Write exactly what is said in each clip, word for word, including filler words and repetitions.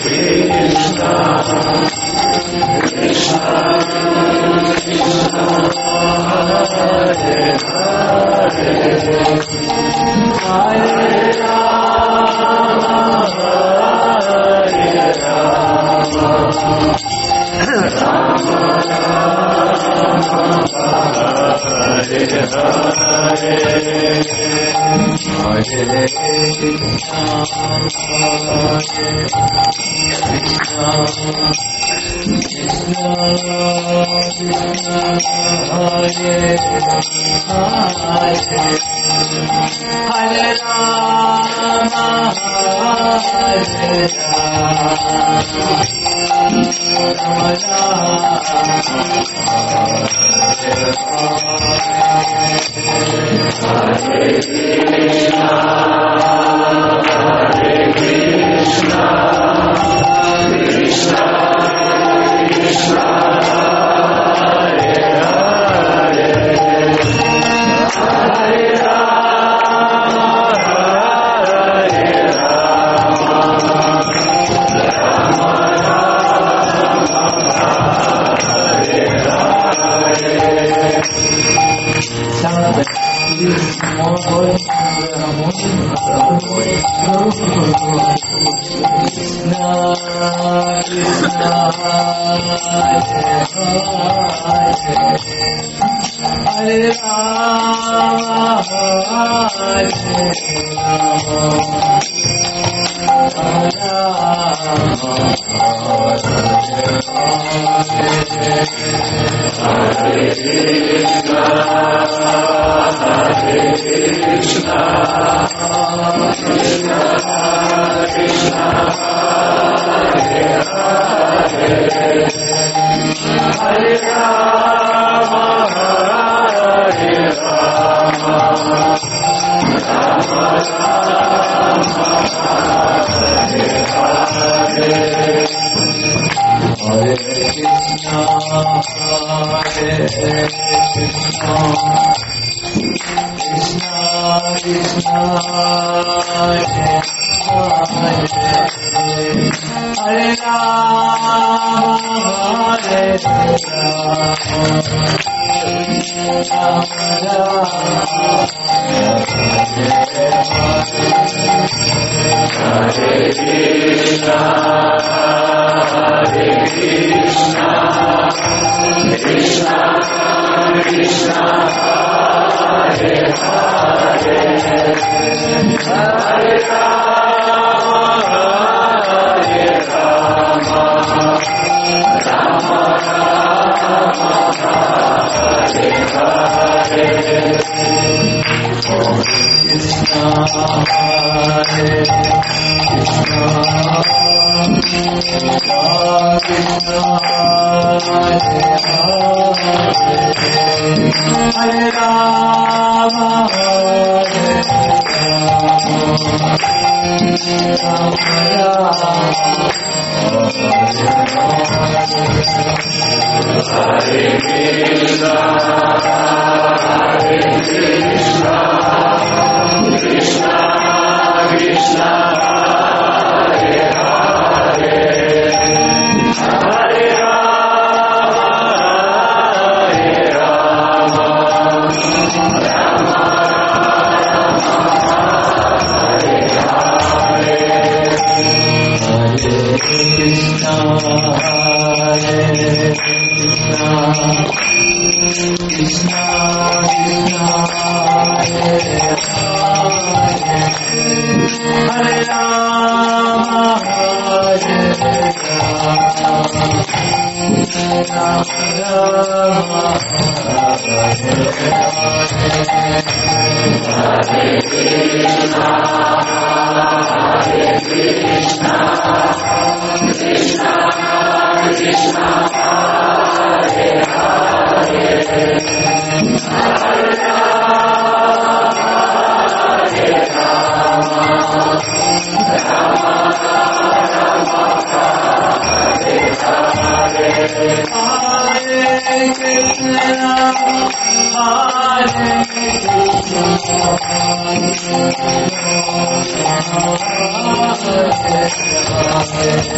Hare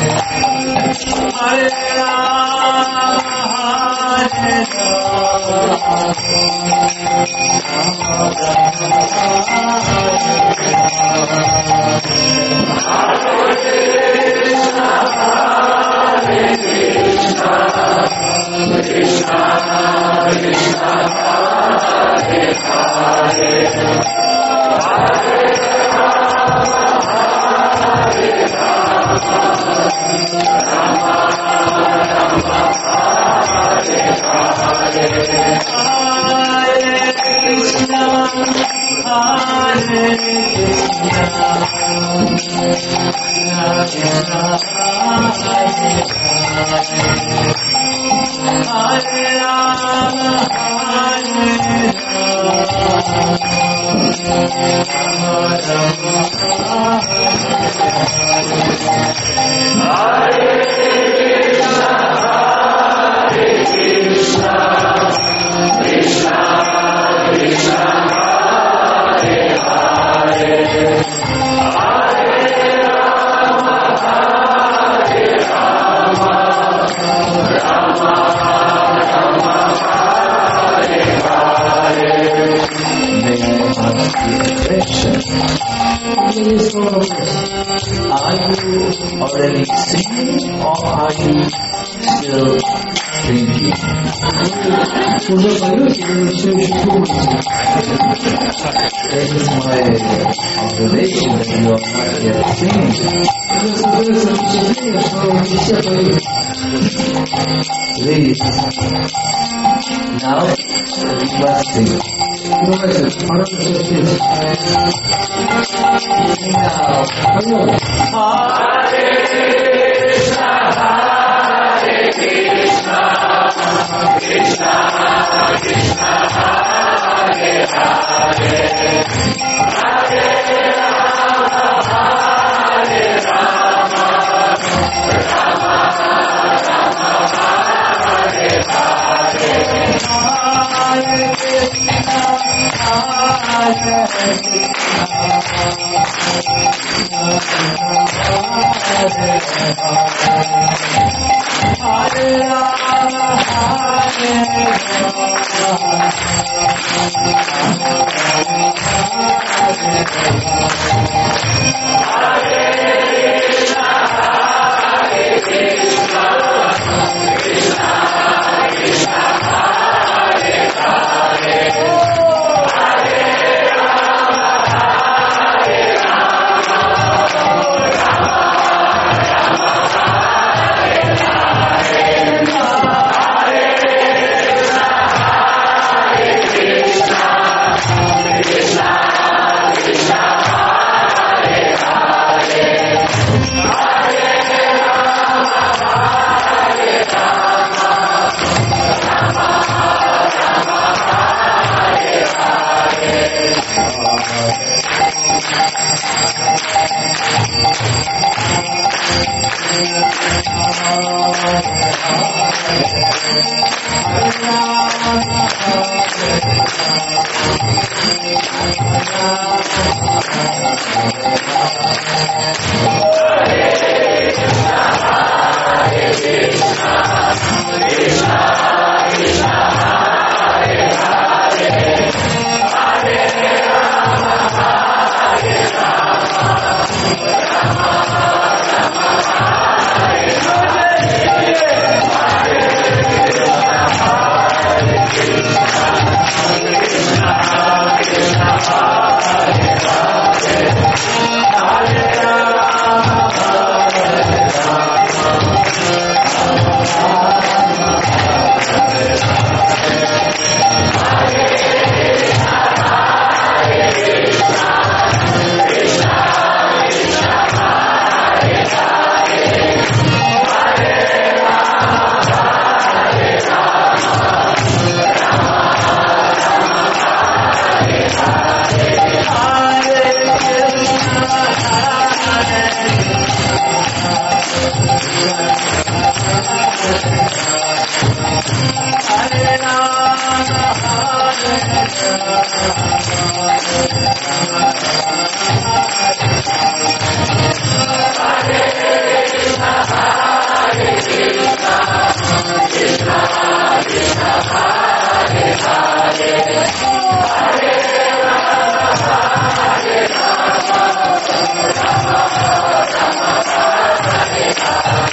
Hare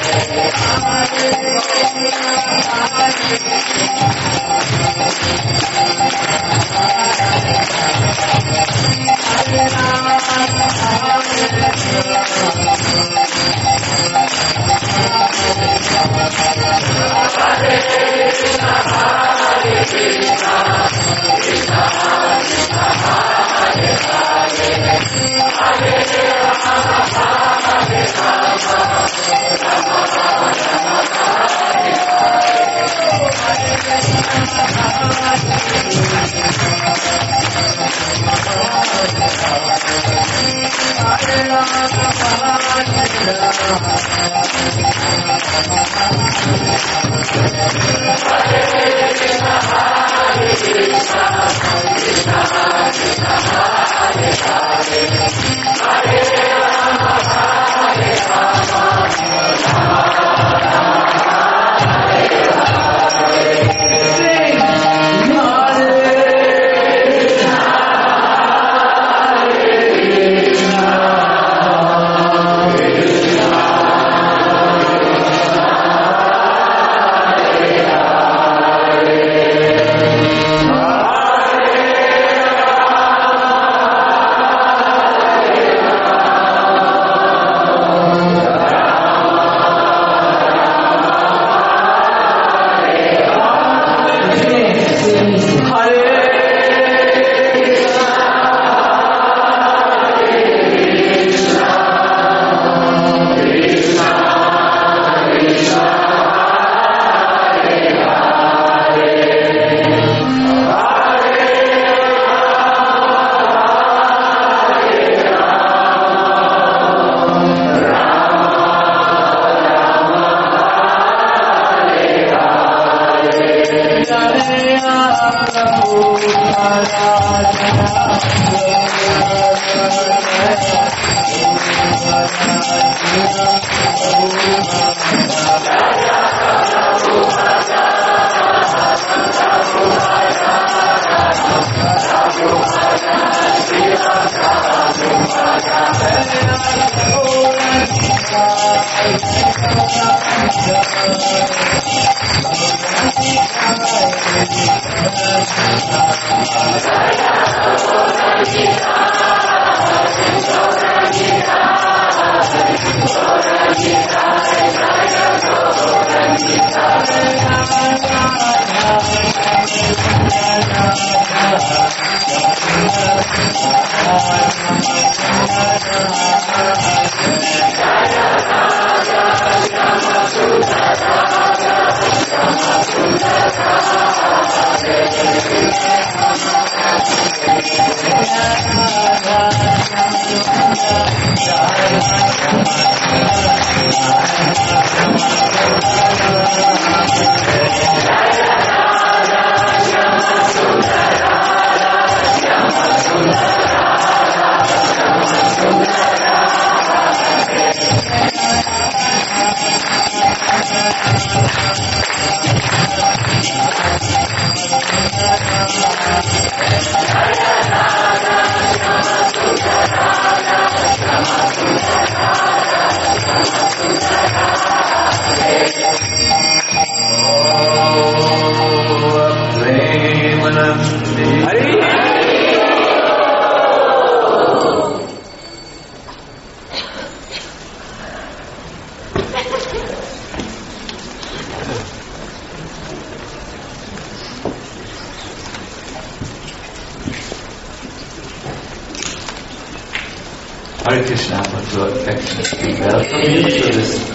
Hare Krishna, I want to affectionately welcome you to this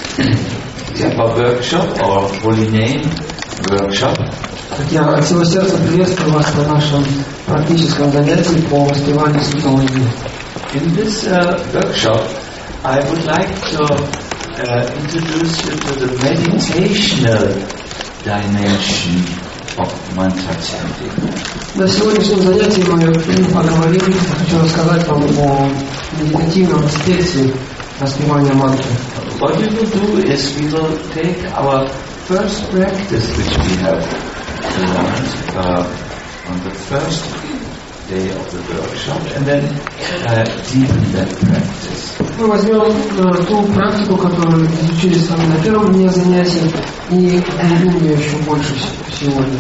Japa workshop, or holy name workshop. Я от всего сердца приветствую вас на нашем практическом занятии по воспеванию святого имени. In this uh, workshop, I would like to uh, introduce you to the meditational dimension of mantra chanting. На сегодняшнем занятии мы поговорим, хочу рассказать вам о медитативном аспекте воспевания мантры. What we will do is we will take our first practice which we have learned uh, on the first day of the workshop and then uh, deepen that practice. Мы возьмем э, ту практику, которую изучили с вами на первом дне занятия, и углубим ее еще больше сегодня.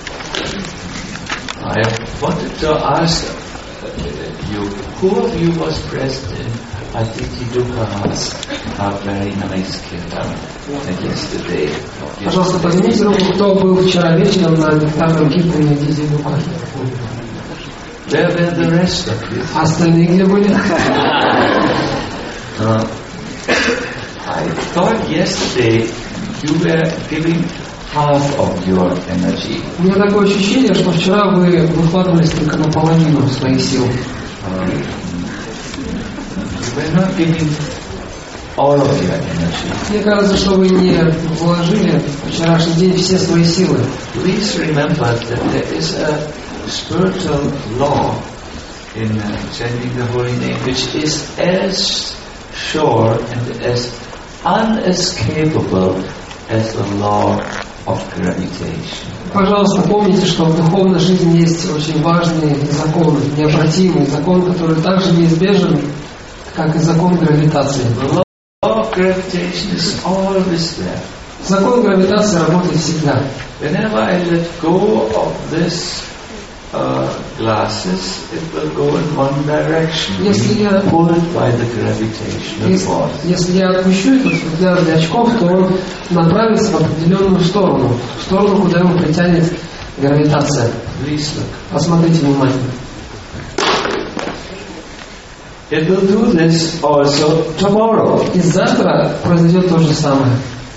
I wanted to ask you, who of you was present in Aditi Dukha's uh, very nice kirtan yesterday? Пожалуйста, поднимите руку, кто был вчера вечером на диктатном киртане Адити Дука. Where were the rest of you? А остальные где были? Uh, I thought yesterday you were giving half of your energy. У меня такое ощущение, что вчера вы выкладывались только наполовину своих сил. Uh, you were not giving all of your energy. Мне кажется, что вы не вложили в вчерашний день все свои силы. Please remember that there is a spiritual law in uh, chanting the holy name which is as sure and as unescapable as the law of gravitation. Пожалуйста, помните, что в духовной жизни есть очень важный закон, необратимый закон, который также неизбежен, как и закон гравитации. The law of gravitation is always there. Закон гравитации работает всегда. Whenever I let go of this uh, glasses, it will go in one direction, Если я, pulled by the gravitational если, force. если я отпущу этот взгляд для очков, то он направится в определенную сторону, в сторону, куда его притянет гравитация. Please look. Посмотрите внимательно. It will do this also tomorrow. И завтра произойдет то же самое.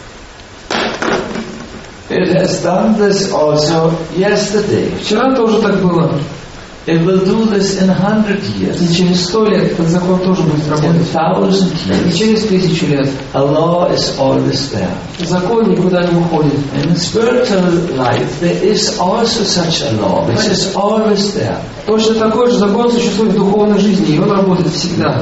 It has done this also yesterday. Вчера тоже так было. It will do this in a hundred years. И через сто лет этот закон тоже будет In работать. thousand И years. через тысячу лет. A law is always there. Закон никуда не уходит. In spiritual life, there is also such a law, which is always there. Точно такой же закон существует в духовной жизни, и он работает всегда.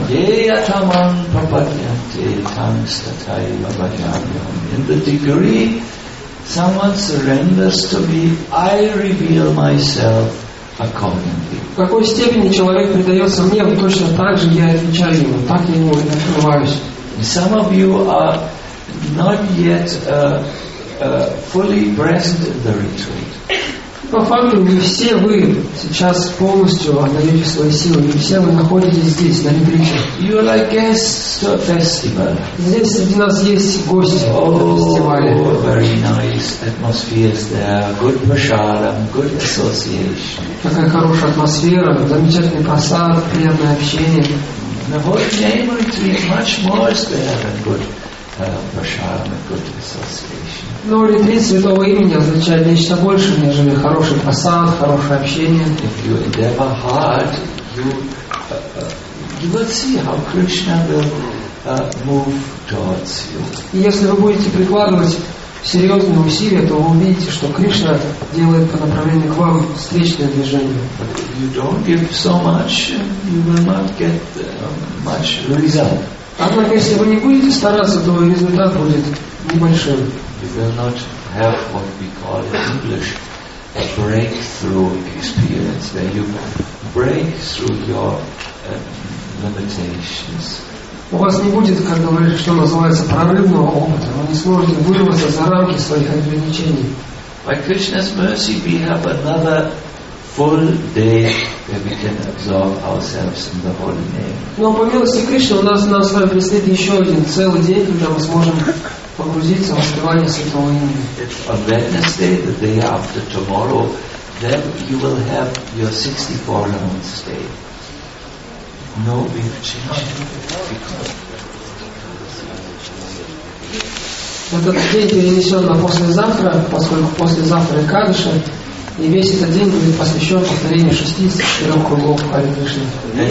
In the degree someone surrenders to me, I reveal myself accordingly. В какой степени человек предается мне, точно так же я отвечаю ему, так я ему открываюсь. Some of you are not yet uh, uh, fully present in the retreat. По факту не все вы сейчас полностью отдаете свои силы, не все вы находитесь здесь, на ретрите. You are like guests to a festival. Здесь среди нас есть гости на фестивале. Oh, very nice atmospheres there, good prasadam, good association. Такая хорошая атмосфера, замечательный просад, приятное общение. The whole name retreat much more is there than good uh, prasadam and good association. Но ретрит святого имени означает нечто больше, нежели хороший просад, хорошее общение. If you endeavor hard, you uh, uh, you will see how Krishna will uh, move towards you. И если вы будете прикладывать серьезные усилия, то вы увидите, что Кришна делает по направлению к вам встречное движение. But if you don't give so much, you will not get uh, much result. Однако, если вы не будете стараться, то результат будет небольшим. You will not have what we call in English a breakthrough experience, where you break through your uh, limitations. У вас не будет, как говорится, что называется, прорывного опыта. Вы не сможете вырваться за рамки своих ограничений. By Krishna's mercy, we have another full day where we can absorb ourselves in the holy name. Но по милости Кришны у нас, нам с вами предстоит еще один целый день, когда мы сможем погрузиться в воспевание Святого имени. On Wednesday, the day after tomorrow, then you will have your sixty-four rounds day. No, we've changed it. Этот день перенесен на послезавтра, поскольку послезавтра Экадаши, и весь этот день будет посвящен повторению шестидесяти четырёх кругов Хари Кришны.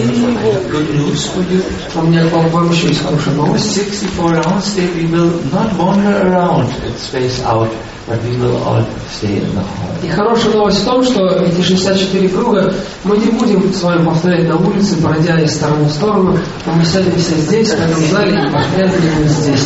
У меня к вам еще есть хорошая новость. sixty-four rounds day, we will not wander around and space out, but we will all stay in the hall. И хорошая новость в том, что эти шестьдесят четыре круга мы не будем с вами повторять на улице, бродя из стороны в сторону, но мы сядемся здесь, в этом зале, и повторяем мы здесь.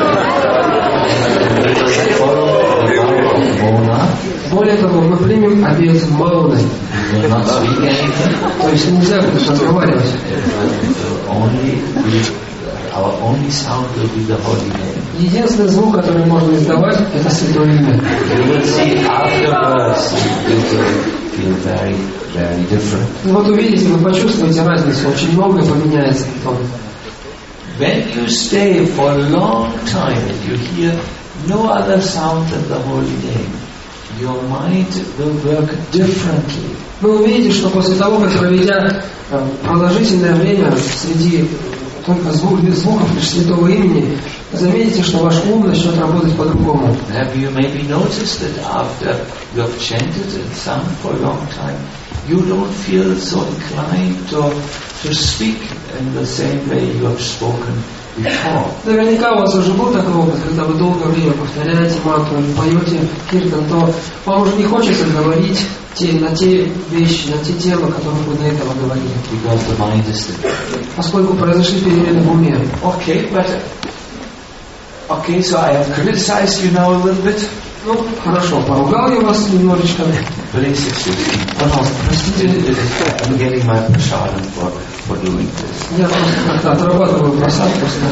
Более того, мы примем обед Мауны. We will not speak anything. То есть нельзя будет разговаривать. Only we, our only sound will be the holy name. Единственный звук, который можно издавать, это Святое Имя. You will see afterwards it will feel very, very different. И вот увидите, вы почувствуете разницу, очень многое поменяется потом. When you stay for a long time and you hear no other sound than the holy name, your mind will work differently. Вы увидите, что после того, как проведя продолжительное время среди только звук, звуков лишь Святого Имени, заметите, что ваш ум начнет работать по-другому. Have you maybe noticed that after you have chanted and sung for a long time, you don't feel so inclined to, to speak in the same way you have spoken before? Наверняка у вас уже был такой опыт, когда вы долгое время повторяете мантру или поете киртан, то вам уже не хочется говорить те, на те вещи, на те темы, которые вы до этого говорили. Because the mind is there. Поскольку произошли перемены в уме. Okay, but okay, so I have criticized you now a little bit. Ну, хорошо, поругал я вас немножечко. Please excuse me. Пожалуйста, простите. I'm getting my prasadam for, for doing this. Я просто как-то отрабатываю просад просто.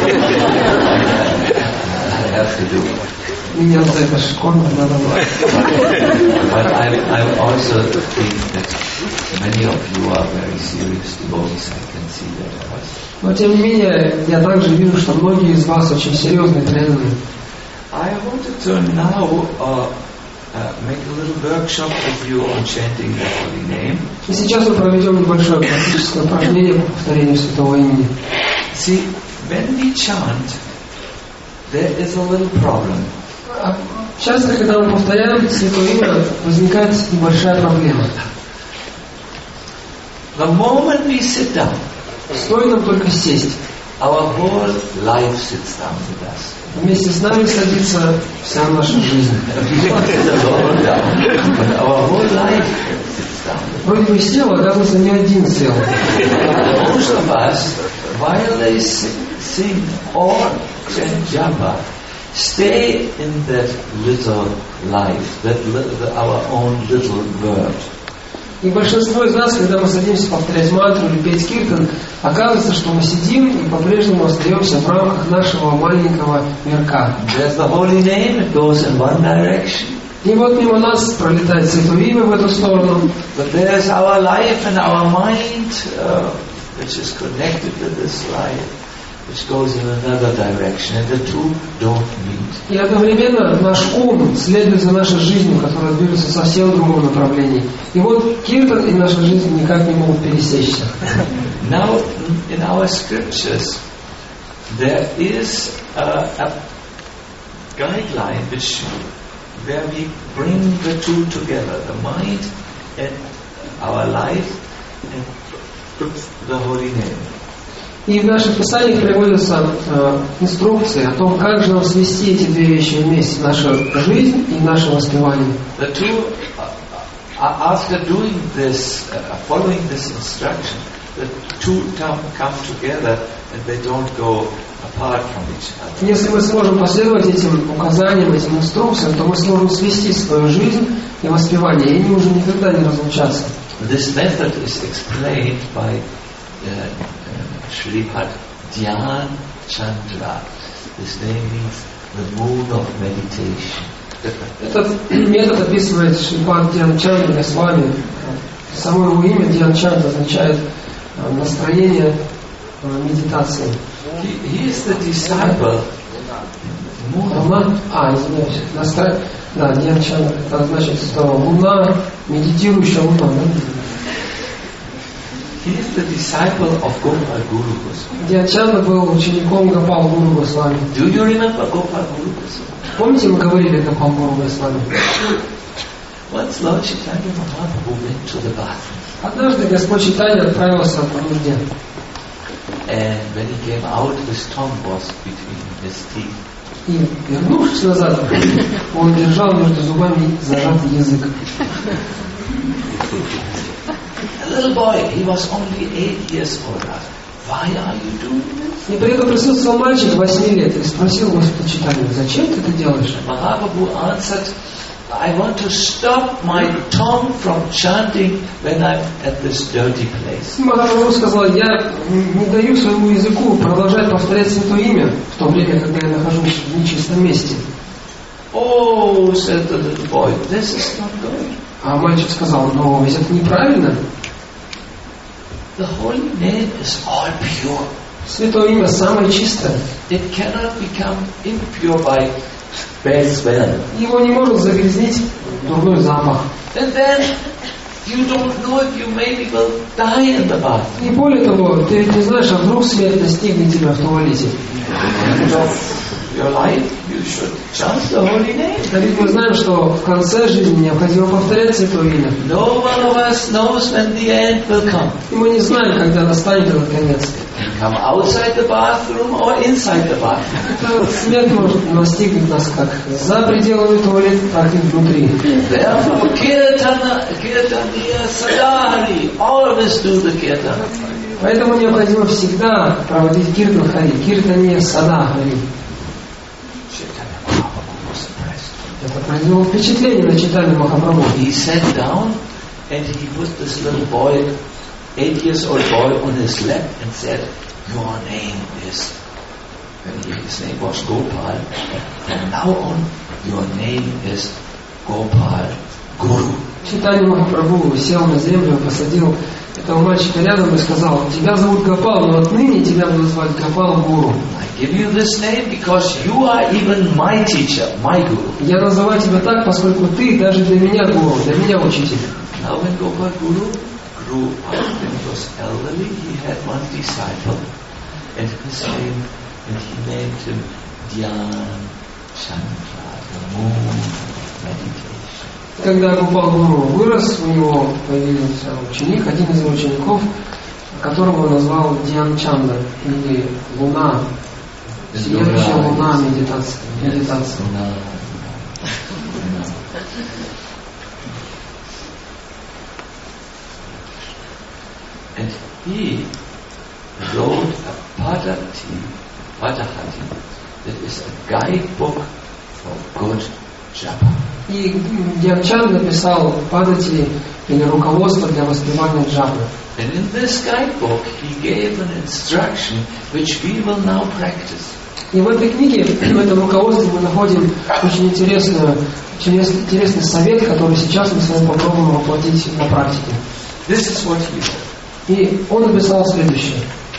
I have to do it. Меня за это школьно надо было. But I, I also think that many of you are very serious devotees. I can see that also. Но тем не менее, я также вижу, что многие из вас очень серьезные, преданные. I wanted to now uh, uh, make a little workshop with you on chanting the holy name. И сейчас мы проведем небольшое практическое упражнение по повторению Святого Имени. See, when we chant, there is a little problem. Часто, когда мы повторяем Святое Имя, возникает небольшая проблема. The moment we sit down, Стоит нам только сесть. our whole life sits down with us. Вместе с нами садится вся наша жизнь. We don't sit alone down, but our whole life sits down. Вроде бы сел, оказывается, не один сел. Most of us, while they sing, sing or chant japa, stay in that little life, that li- our own little world. И большинство из нас, когда мы садимся повторять мантру или петь киртан, оказывается, что мы сидим и по-прежнему остаемся в рамках нашего маленького мирка. There's the holy name, it goes in one direction. И вот мимо нас пролетает Святое Имя в эту сторону. But there's our life and our mind, uh, which is connected with this life, which goes in another direction, and the two don't meet. И одновременно наш ум следует за нашей жизнью, которая движется совсем в другом направлении. И вот киртан и наша жизнь никак не могут пересечься. Now, in our scriptures, there is a, a guideline which, where we bring the two together, the mind and our life and the holy name. И в наших писаниях приводятся э, инструкции о том, как же нам свести эти две вещи вместе, наша жизнь и наше воспевание. The two, uh, after doing this, uh, following this instruction, the two come, come together and they don't go apart from each other. Если мы сможем последовать этим указаниям, этим инструкциям, то мы сможем свести свою жизнь и воспевание, и они уже никогда не разлучатся. This method is explained by uh, Shripad Dhyan Chandra. This name means the moon of meditation. Этот метод описывает Шрипад Dhyan Chandra с вами. Само его имя Dhyan Chandra означает настроение медитации. He, he is the disciple. Луна, а, извиняюсь, настро... да, Dhyan Chandra, это значит, что луна, медитирующая луна, да? He is the disciple of Gopal Guru Goswami. Dhyan Chandra был учеником Гопал Гуру Госвами. Do you remember Gopal Guru Goswami? Помните, мы говорили о Гопал Гуру Госвами? Once Lord Chaitanya Mahaprabhu went to the bathroom. Однажды Господь Чайтанья отправился по нужде. And when he came out, his tongue was between his teeth. И, вернувшись назад, он держал между зубами зажатый язык. A little boy, he was only eight years old. Why are you doing this? И при этом присутствовал мальчик восьми лет и спросил Господа Чайтанью: зачем ты это делаешь? Mahaprabhu answered, I want to stop my tongue from chanting when I'm at this dirty place. Махапрабху сказал, я не даю своему языку продолжать повторять Святое Имя в то время, когда я нахожусь в нечистом месте. Oh, said the little boy, this is not good. А мальчик сказал, но ведь это неправильно. The holy name is all pure. Святое Имя самое чистое. It cannot become impure by bad smell. Его не может загрязнить дурной запах. And then you don't know if you maybe will die in the bath. И более того, ты ведь не знаешь, а вдруг смерть настигнет тебя в туалете. Your life, you should chant the holy name. А ведь мы знаем, что в конце жизни необходимо повторять Святое Имя. No one of us knows when the end will come. И мы не знаем, когда настанет этот конец. Come outside the bathroom or inside the bathroom. Эта смерть может настигнуть нас как за пределами туалета, так и внутри. Therefore, kirtana, kirtaniya sadari, always do the kirtan. Поэтому необходимо всегда проводить киртан хари, киртания сада хари. Это произвело впечатление на читание Махапрабху. He sat down and he put this little boy, eight years old boy, on his lap and said, "Your name is," and his name was Gopal. From now on, your name is Gopal Guru. Читание Махапрабху сел на землю, посадил этого мальчика рядом и сказал, тебя зовут Гопал, но отныне тебя будут звать Гопал Гуру. I give you this name because you are even my teacher, my guru. Я называю тебя так, поскольку ты даже для меня гуру, для меня учитель. Now when Gopal Guru grew up and was elderly, he had one disciple, and his name, and he named him Dhyan Chandra, the moon meditation. Когда Гопал Гуру вырос, у него появился ученик, один из его учеников, которого он назвал Dhyan Chandra, или Луна, сияющая луна медитации. медитации. And he wrote a Padhati, Padhati, that is a guidebook for good japa. И Dhyan Chandra написал Падати или руководство для воспевания джапы. And in this guidebook he gave an instruction which we will now practice. И в этой книге, в этом руководстве мы находим очень интересный, очень интересный совет, который сейчас мы с вами попробуем воплотить на практике. This is what he wrote. И он написал следующее.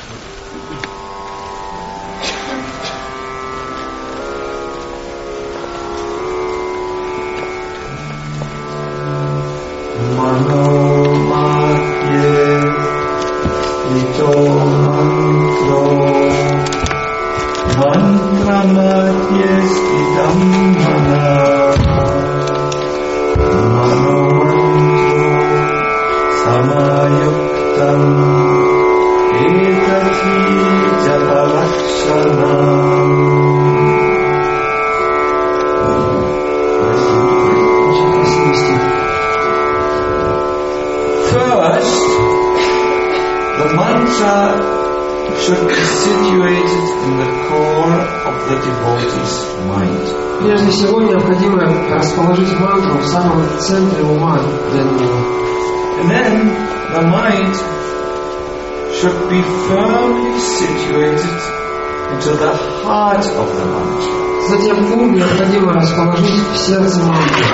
Прежде всего необходимо расположить мантру в самом центре ума преданного. And then the mind should be firmly situated into the heart of the mantra. Затем ум необходимо расположить в сердце мантры.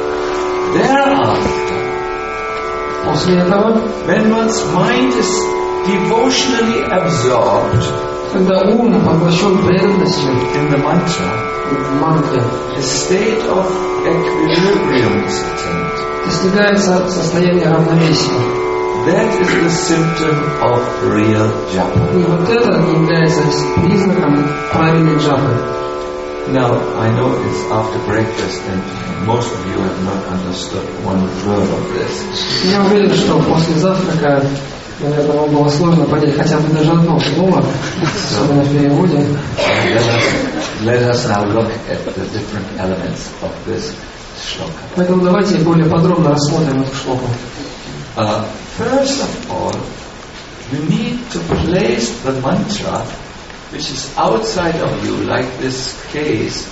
Thereafter, после этого, when one's mind is devotionally absorbed, когда ум поглощен преданностью in the mantra, в мантре, a state of equilibrium is attained. Достигается состояние равновесия. That is the symptom of real japa. И вот это является признаком правильной джапы. Now, I know it's after breakfast and most of you have not understood one word of this. Я уверен, что после завтрака, наверное, вам было сложно понять хотя бы даже одно слово, особенно в переводе. Let us, let us now look at the different elements of this shloka. Поэтому давайте более подробно рассмотрим эту шлоку. Uh, first of all, you need to place the mantra which is outside of you, like this case,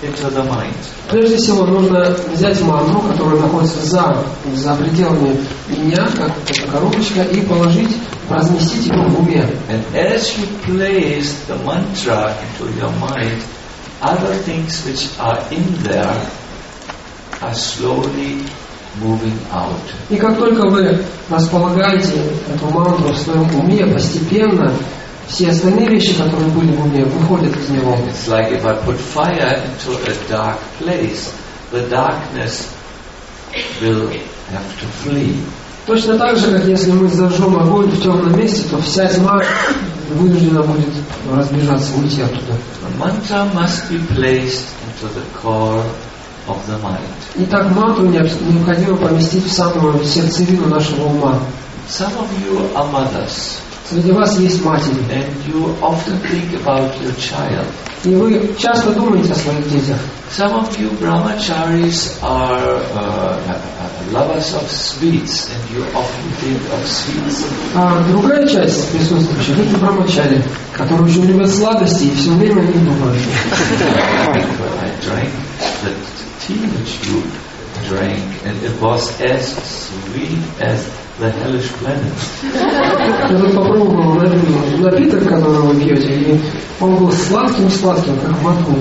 into the mind. Прежде всего нужно взять мантру, которая находится за, за пределами меня, как эта коробочка, и положить, разместить ее в уме. And as you place the mantra into your mind, other things which are in there are slowly moving out. И как только вы располагаете эту мантру в своем уме, постепенно все остальные вещи, которые были в уме, выходят из него. It's like if I put fire into a dark place, the darkness will have to flee. Точно так же, как если мы зажжем огонь в темном месте, то вся тьма вынуждена будет разбежаться, уйти оттуда. The mantra must be placed into the core of the mind. Итак, мантру необходимо поместить в самую сердцевину нашего ума. Some of you are mothers. Среди вас есть матери. And you often think about your child. И вы часто думаете о своих детях. Some of you brahmacharis are uh, lovers of sweets, and you often think of sweets. А другая часть присутствующих — это брамачари, которые очень любят сладости и все время о них думают. I drank the tea which you drank, and it was as sweet as the hellish planet. Я тут попробовал напиток, который вы пьете, и он был сладким-сладким, как в аду.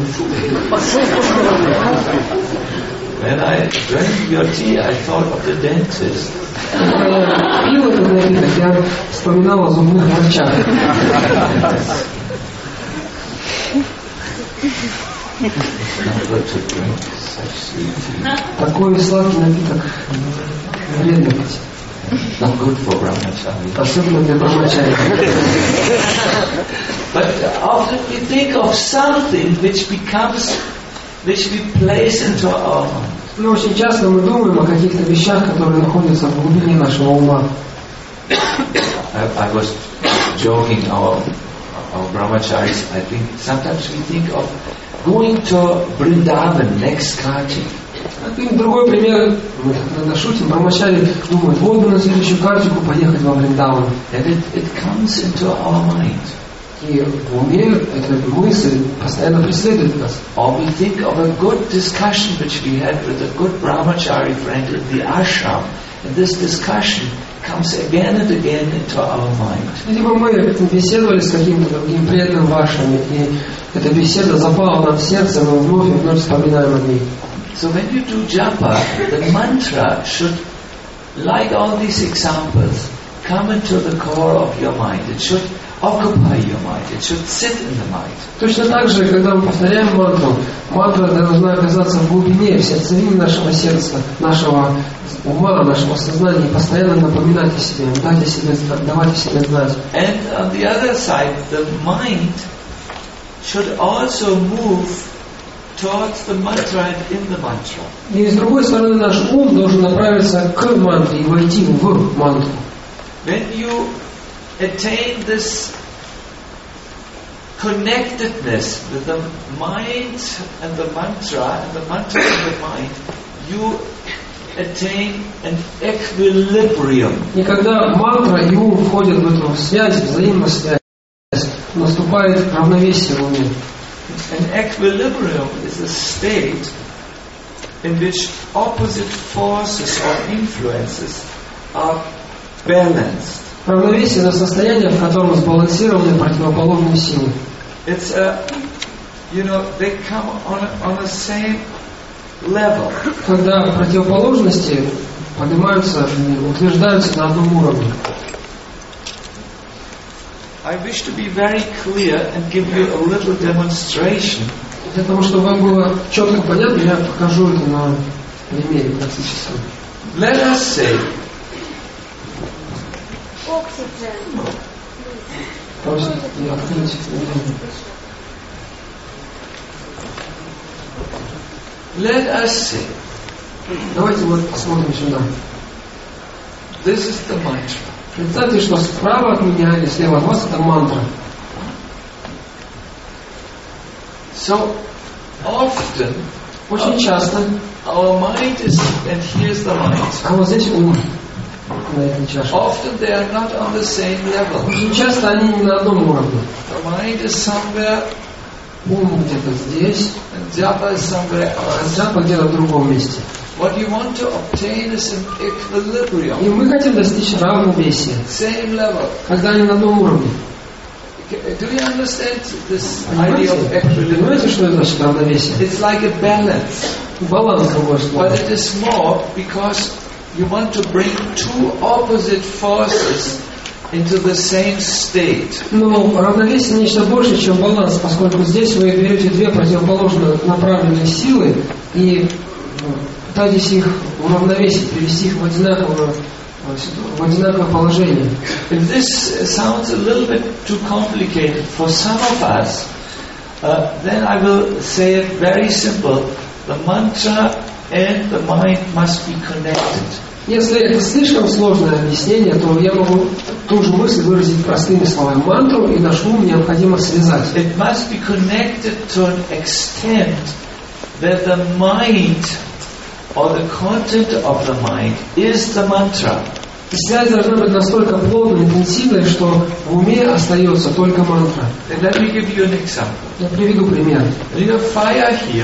When I drank your tea, I thought of the dentist. Когда я пил этот напиток, я вспоминал о зубных врачах. Такой сладкий напиток вредно пить. Not good for brahmachari. Особенно для брамачари. But often we think of something which becomes, which we place into our mind. Но очень часто мы думаем о каких-то вещах, которые находятся в глубине нашего ума. I, I was joking our our brahmacharis. I think sometimes we think of going to Vrindavan next Kartik. И другой пример, мы иногда шутим, брамачари думают, вот бы на следующую картику поехать во Вриндаван. And it, it comes into our mind. И в уме эта мысль постоянно преследует нас. Or we think of a good discussion which we had with a good brahmachari friend in the ashram. And this discussion comes again and again into our mind. Либо мы беседовали с каким-то другим преданным вашим, и эта беседа запала нам в сердце, мы вновь и вновь вспоминаем о ней. So when you do japa, the mantra should, like all these examples, come into the core of your mind. It should occupy your mind. It should sit in the mind. Точно так же, когда мы повторяем мантру, мантра должна оказаться в глубине, в сердцевине нашего сердца, нашего ума, нашего сознания, и постоянно напоминать о себе, дать о себе, давать о себе знать. And on the other side, the mind should also move towards the mantra and in the mantra. И с другой стороны, наш ум должен направиться к мантре и войти в мантру. When you attain this connectedness with the mind and the mantra, and the mantra and the mind, you attain an equilibrium. И когда мантра и ум входят в эту связь, взаимосвязь, наступает равновесие в уме. An equilibrium is a state in which opposite forces or influences are balanced. Равновесие — это состояние, в котором сбалансированы противоположные силы. It's a, you know, they come on a, on the same level. Когда противоположности поднимаются и утверждаются на одном уровне. I wish to be very clear and give you a little demonstration. Для того, чтобы вам было четко понятно, я покажу это на примере практическом. Let us say, Просит открыть. let us say, Давайте вот посмотрим сюда. this is the mantra. Представьте, что справа от меня или слева от вас это мантра. So often, Очень часто, our mind is, and here's the mind. а вот здесь ум на этой чаше. Often they are not on the same level. Очень часто они не на одном уровне. The mind is somewhere ум где-то здесь, and japa is somewhere а else. джапа где-то в другом месте. What you want to obtain is an И equilibrium, мы хотим достичь равновесия, same level. когда они на одном уровне. Do you understand this idea of Понимаете? Понимаете, equilibrium? что это значит равновесие? It's like a balance, Баланс, другое but слово. it is more because you want to bring two opposite forces into the same state. Но равновесие нечто больше, чем баланс, поскольку здесь вы берете две противоположно направленные силы и пытаетесь их уравновесить, привести их в одинаковое, в одинаковое положение. If this sounds a little bit too complicated for some of us, uh, then I will say it very simple. The mantra and the mind must be connected. Если это слишком сложное объяснение, то я могу ту же мысль выразить простыми словами. Мантру и наш ум необходимо связать. It must be connected to an extent that the mind or the content of the mind is the mantra. И связь должна быть настолько плотной, интенсивной, что в уме остается только мантра. And let me give you an example. Я приведу пример. You have fire here,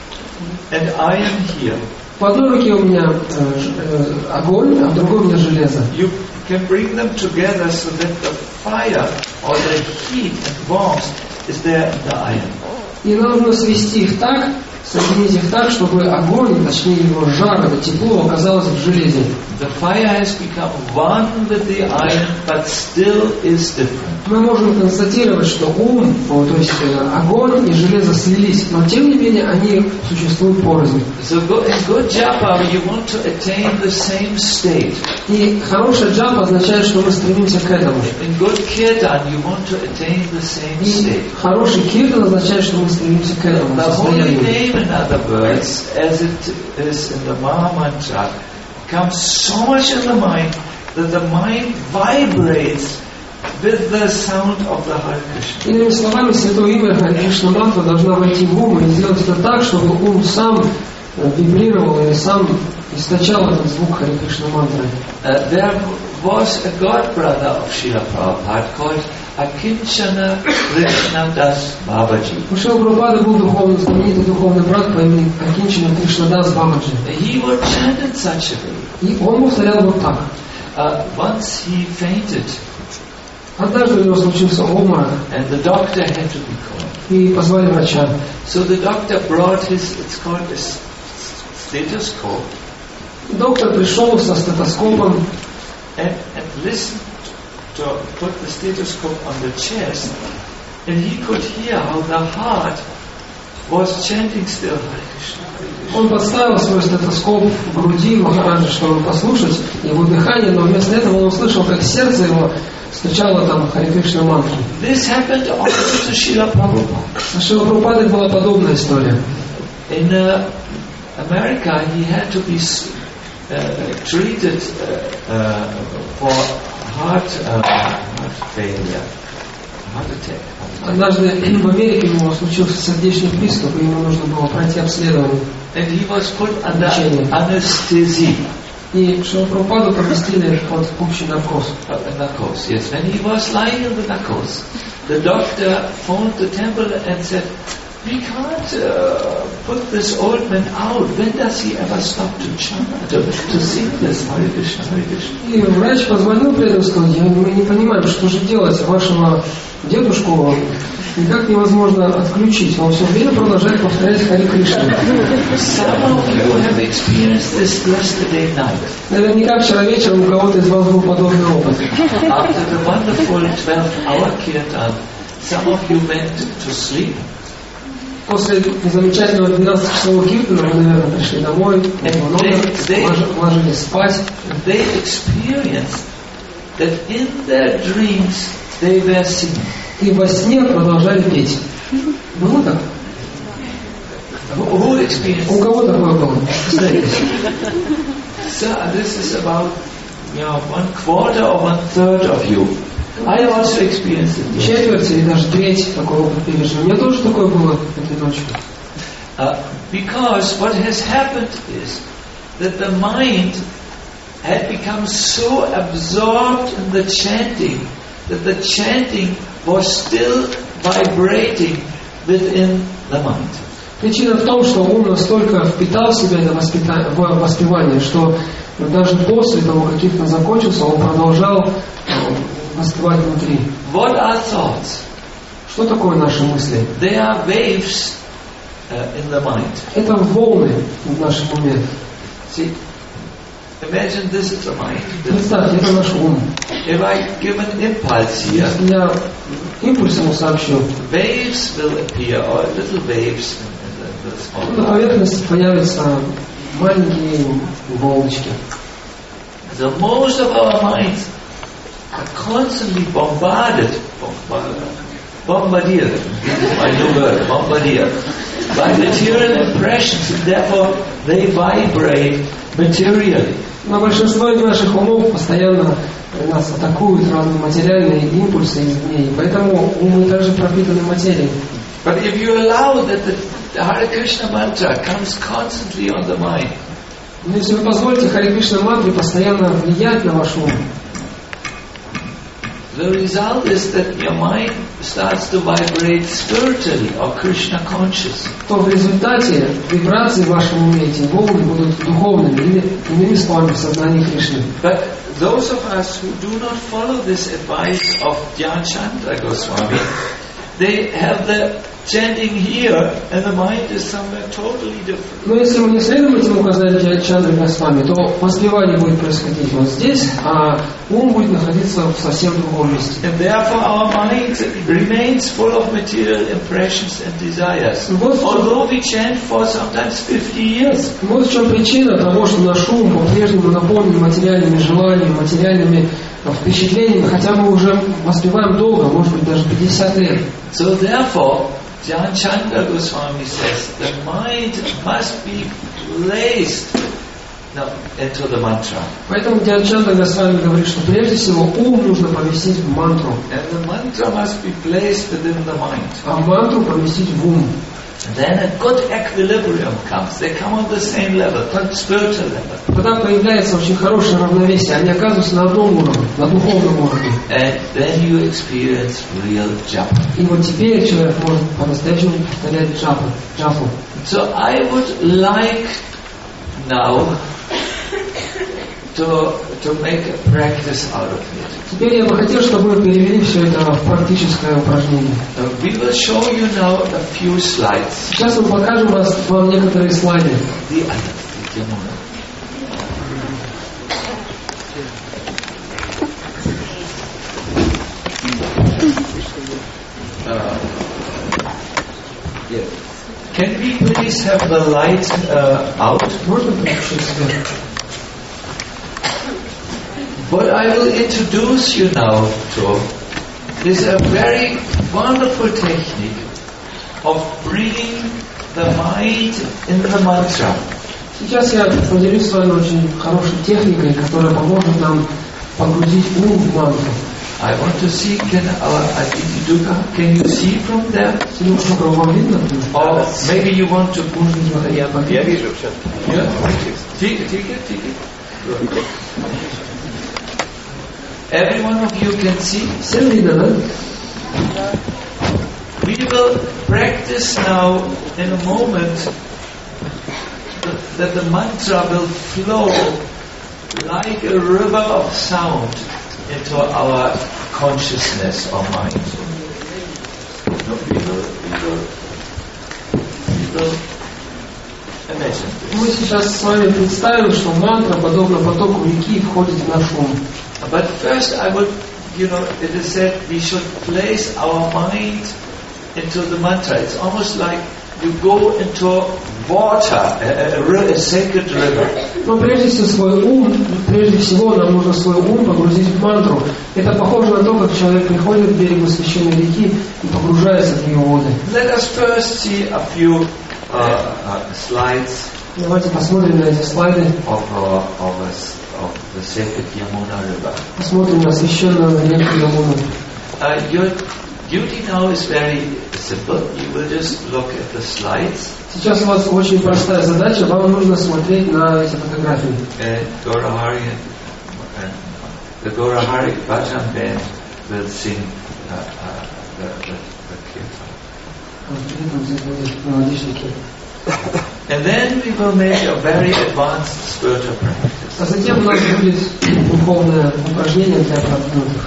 and I am here. В одной руке у меня э, ж- э, огонь, а в другой у меня железо. You can bring them together so that the fire or the heat and warmth is there in the iron. И нужно свести их так, соединить их так, чтобы огонь, точнее его жар, это тепло оказалось в железе. The fire has become one with the iron, but still is different. Мы можем констатировать, что ум, о, то есть э, огонь и железо слились, но тем не менее они существуют порознь. So go, in good japa, you want to attain the same state. И хорошая джапа означает, что мы стремимся к этому. In good kirtan, you want to attain the same И state. хороший киртан означает, что мы стремимся к этому The holy состоянию. name, in other words, as it is in the Maha Mantra, comes so much in the mind that the mind vibrates with the sound of the Hare Krishna. Иными словами, святое имя Харе Кришна мантра должна войти в ум и сделать это так, чтобы ум сам э, вибрировал или сам источал этот звук Харе Кришна мантры. Uh, there was a god brother of Srila Prabhupada called Akinchana Krishnadas Babaji. У Шрила Прабхупады был духовный, знаменитый духовный брат по имени Акинчана Кришнадас Бабаджи. He would chant in such a way. И он повторял вот так. Uh, once he fainted, Однажды у него случился обморок, and the doctor had to be called. и позвали врача. So the doctor brought his, it's called a s- stethoscope, Доктор пришел со стетоскопом and, and listened to put the stethoscope on the chest, and he could hear how the heart was chanting still Hare Krishna, Hare Krishna. Он подставил свой стетоскоп в груди Махараджи, чтобы послушать его дыхание, но вместо этого он услышал, как сердце его стучало там Харе Кришна мантру. This happened also to Srila Prabhupada. На Шрила Прабхупады была подобная история. In uh, America, he had to be uh, treated uh, uh, for heart, uh, heart failure, heart attack. Однажды в Америке у него случился сердечный приступ, и ему нужно было пройти обследование. And he was put under Лечение. anesthesia. И Шрила Прабхупаду поместили под общий наркоз. Uh, narcose, yes. When he was lying in the narcose, the doctor phoned the temple and said, "We can't uh, put this old man out. When does he ever stop to chant, to, to sing this Hare Krishna, Hare Krishna?" И врач позвонил при этом и сказал: "Я- мы не понимаем, что же делать, вашего дедушку никак невозможно отключить. Он все время продолжает повторять Харе Кришна." Some of you have experienced this yesterday night. Наверняка вчера вечером у кого-то из вас был подобный опыт. After the wonderful twelve-hour kirtan, some of you went to sleep. После замечательного двенадцатичасового киртана вы, наверное, пришли домой, в номер, лож- ложились спать. They experienced that in their dreams they were singing. И во сне продолжали петь. Было так? Who, who experienced? У кого такое было? Представляете? So this is about, you know, one quarter or one third of you. I also experienced it. Четверть или даже треть такого опыта пережил. У меня тоже такое было этой ночью. Uh, because what has happened is that the mind had become so absorbed in the chanting that the chanting was still vibrating within the mind. Причина в том, что ум настолько впитал в себя это воспита- в воспевание, что даже после того, как Киртан закончился, он продолжал э, воспевать внутри. What are thoughts? Что такое наши мысли? They are waves uh, in the mind. Это волны в нашем уме. See, imagine this is the mind. Представьте, это наш ум. If I give an impulse here, Если я импульс ему сообщу, waves will appear, or little waves in, in the, the small на mind. поверхности появятся маленькие волночки. So most of our minds are constantly bombarded, bombarded, bombardiert, this is my new word, bombardiert, by material impressions, and therefore they vibrate materially. Но большинство из наших умов постоянно нас атакуют разные материальные импульсы извне, и поэтому умы также пропитаны материей. But if you allow that the Hare Krishna mantra comes constantly on the mind, Но если вы позволите Харе Кришна мантре постоянно влиять на ваш ум, the result is that your mind starts to vibrate spiritually or Krishna conscious. то в результате вибрации в вашем уме, эти волны будут духовными, или иными словами, в сознании Кришны. But those of us who do not follow this advice of Dhyan Chandra Goswami, they have the chanting here and the mind is somewhere totally different. Но если мы не следуем этим указаниям Чандры Госвами, то воспевание будет происходить вот здесь, а ум будет находиться в совсем другом месте. And therefore our mind remains full of material impressions and desires. Вот, Although we chant for sometimes fifty years. вот в чем причина того, что наш ум по-прежнему наполнен материальными желаниями, материальными впечатлениями, хотя мы уже воспеваем долго, может быть даже пятьдесят лет. So therefore, Dhyan Chandra Goswami says the mind must be placed now, into the mantra. Поэтому Dhyan Chandra Goswami говорит, что прежде всего ум нужно поместить в мантру, And the mantra must be placed within the mind. а мантру поместить в ум. Then a good equilibrium comes. They come on the same level, on spiritual level. Тогда появляется очень хорошее равновесие, они оказываются на одном уровне, на духовном уровне. And then you experience real japa. И вот теперь человек может по-настоящему повторять джапу, джапу. So I would like now to to make a practice out of it. Теперь я бы хотел, чтобы вы перевели все это в практическое упражнение. Uh, we will show you now a few slides. Сейчас мы покажем вас, вам некоторые слайды. The other, the Yamuna. Uh, yeah. Can we please have the light uh, out? Можно приключить себя? What I will introduce you now to is a very wonderful technique of bringing the mind in the mantra. Сейчас я поделюсь с вами очень хорошей техникой, которая поможет нам погрузить ум в мантру. I want to see, can our Aditi Dukkha, can you see from there? Синушка, вам видно? Or maybe you want to put it. Я Я вижу все. Yeah? Take it, take it, take it. Good. Every one of you can see. Всем видно, да? We will practice now in a moment that, that the mantra will flow like a river of sound into our consciousness or mind. No, we will, we will, we will imagine Мы this. сейчас с вами представим, что мантра, подобно потоку реки, входит в наш ум. But first I would, you know, it is said we should place our mind into the mantra. It's almost like you go into water, a, a, a, a sacred river. Но прежде всего свой ум, прежде всего нам нужно свой ум погрузить в мантру. Это похоже на то, как человек приходит к берегу священной реки и погружается в ее воды. Let us first see a few uh, uh, slides Давайте посмотрим на эти слайды, of, uh, of, a, of the sacred Yamuna river. посмотрим на священную реку Ямуну. Uh, your duty now is very simple. You will just look at the slides. Сейчас у вас очень простая задача, вам нужно смотреть на эти фотографии. And Gaurahari and, and the Gaurahari Bhajan band will sing uh, uh, the, the, the kirtan. And then we will make a very advanced spiritual practice. А затем у нас будет духовное упражнение для продвинутых.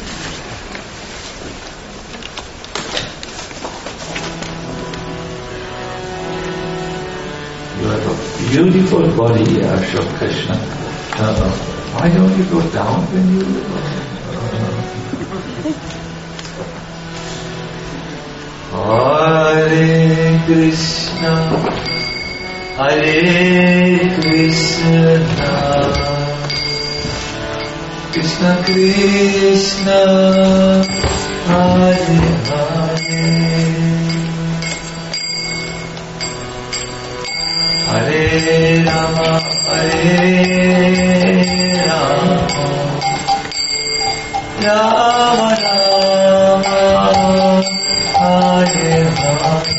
You have a beautiful body, Ashok Krishna. Uh, why don't you go down when you... Uh, Hare Krishna, Hare Krishna, Krishna Krishna, Hare Hare, Hare Rama, Hare Rama, Rama Rama, Hare Hare.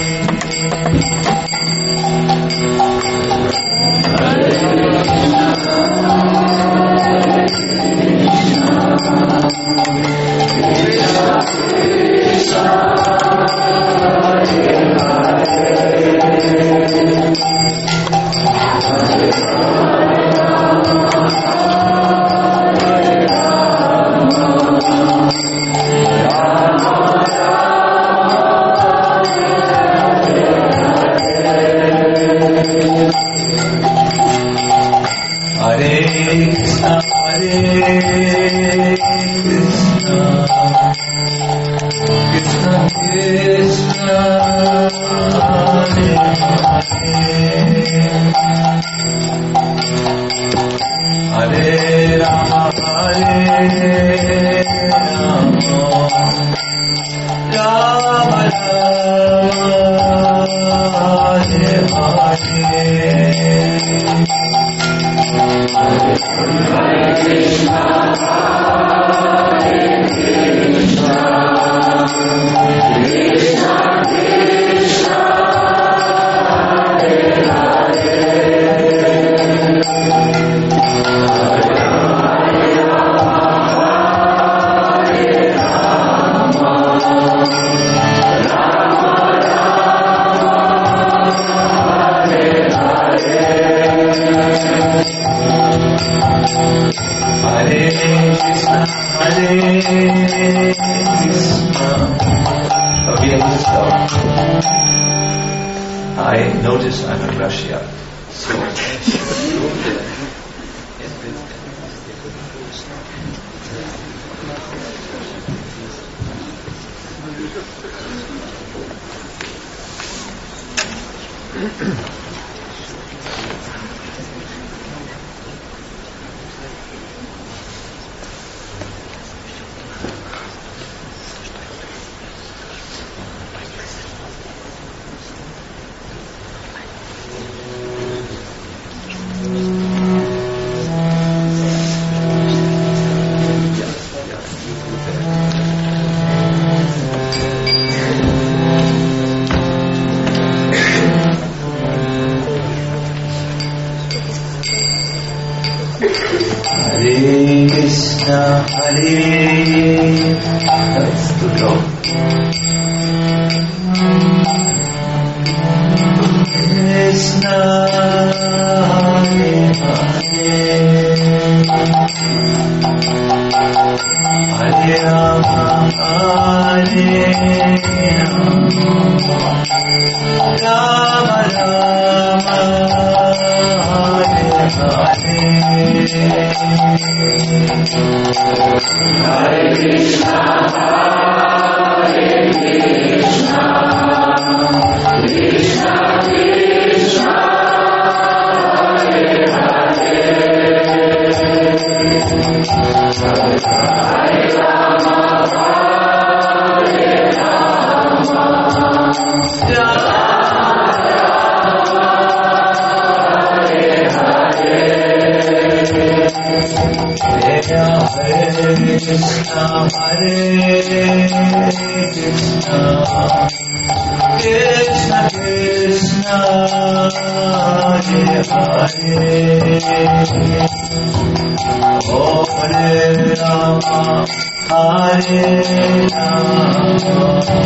I notice I'm in Russia, so Hare Krishna, Hare That's the drum. Krishna, Hare Hare Hare Rama, Hare Rama Rama Rama Hare Hare Hare Krishna, Hare Krishna, Krishna Krishna, Hare Hare, Hare Rama, Hare Rama, Hare Krishna, Hare Krishna, Krishna Krishna, Hare Hare, O Hare Rama, Hare Rama,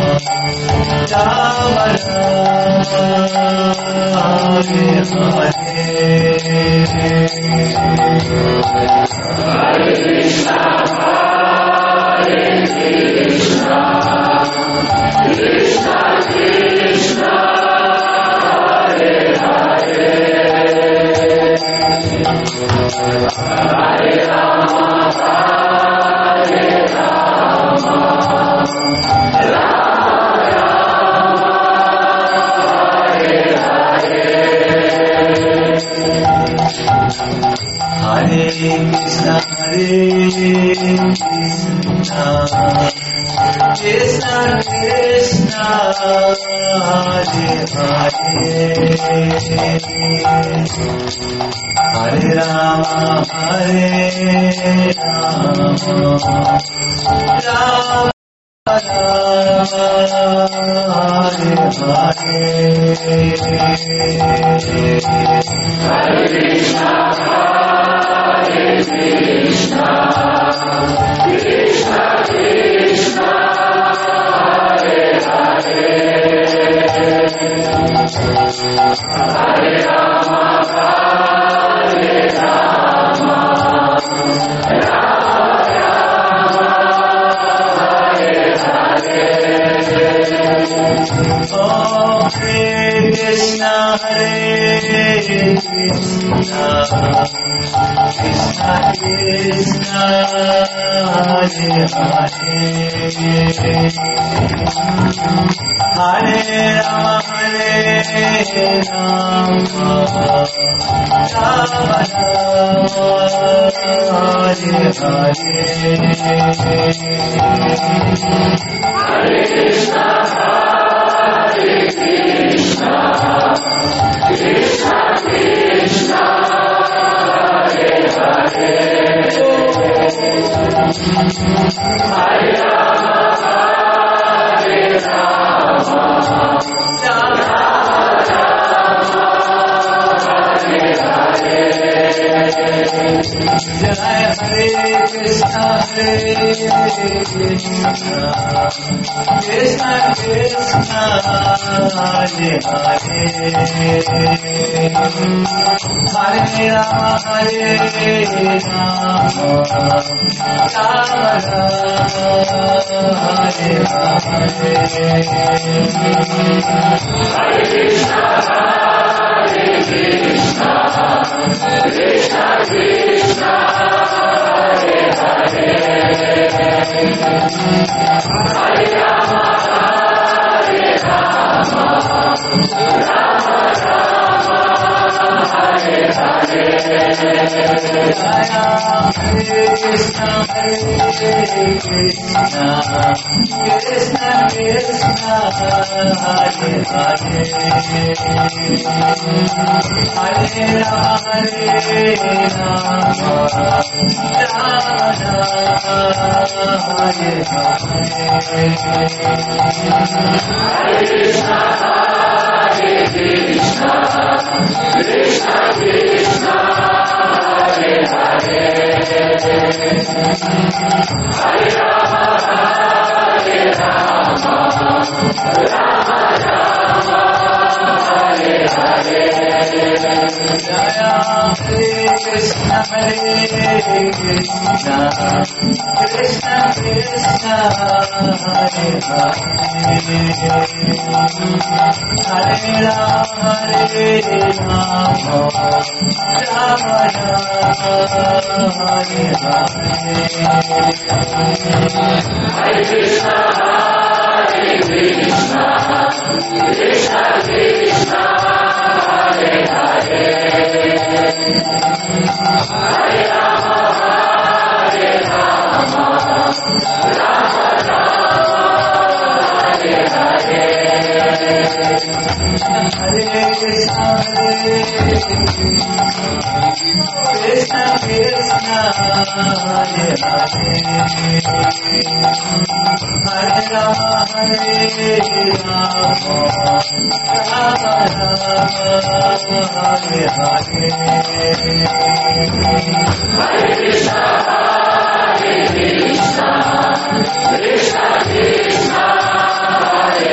Krishna, Krishna, Hare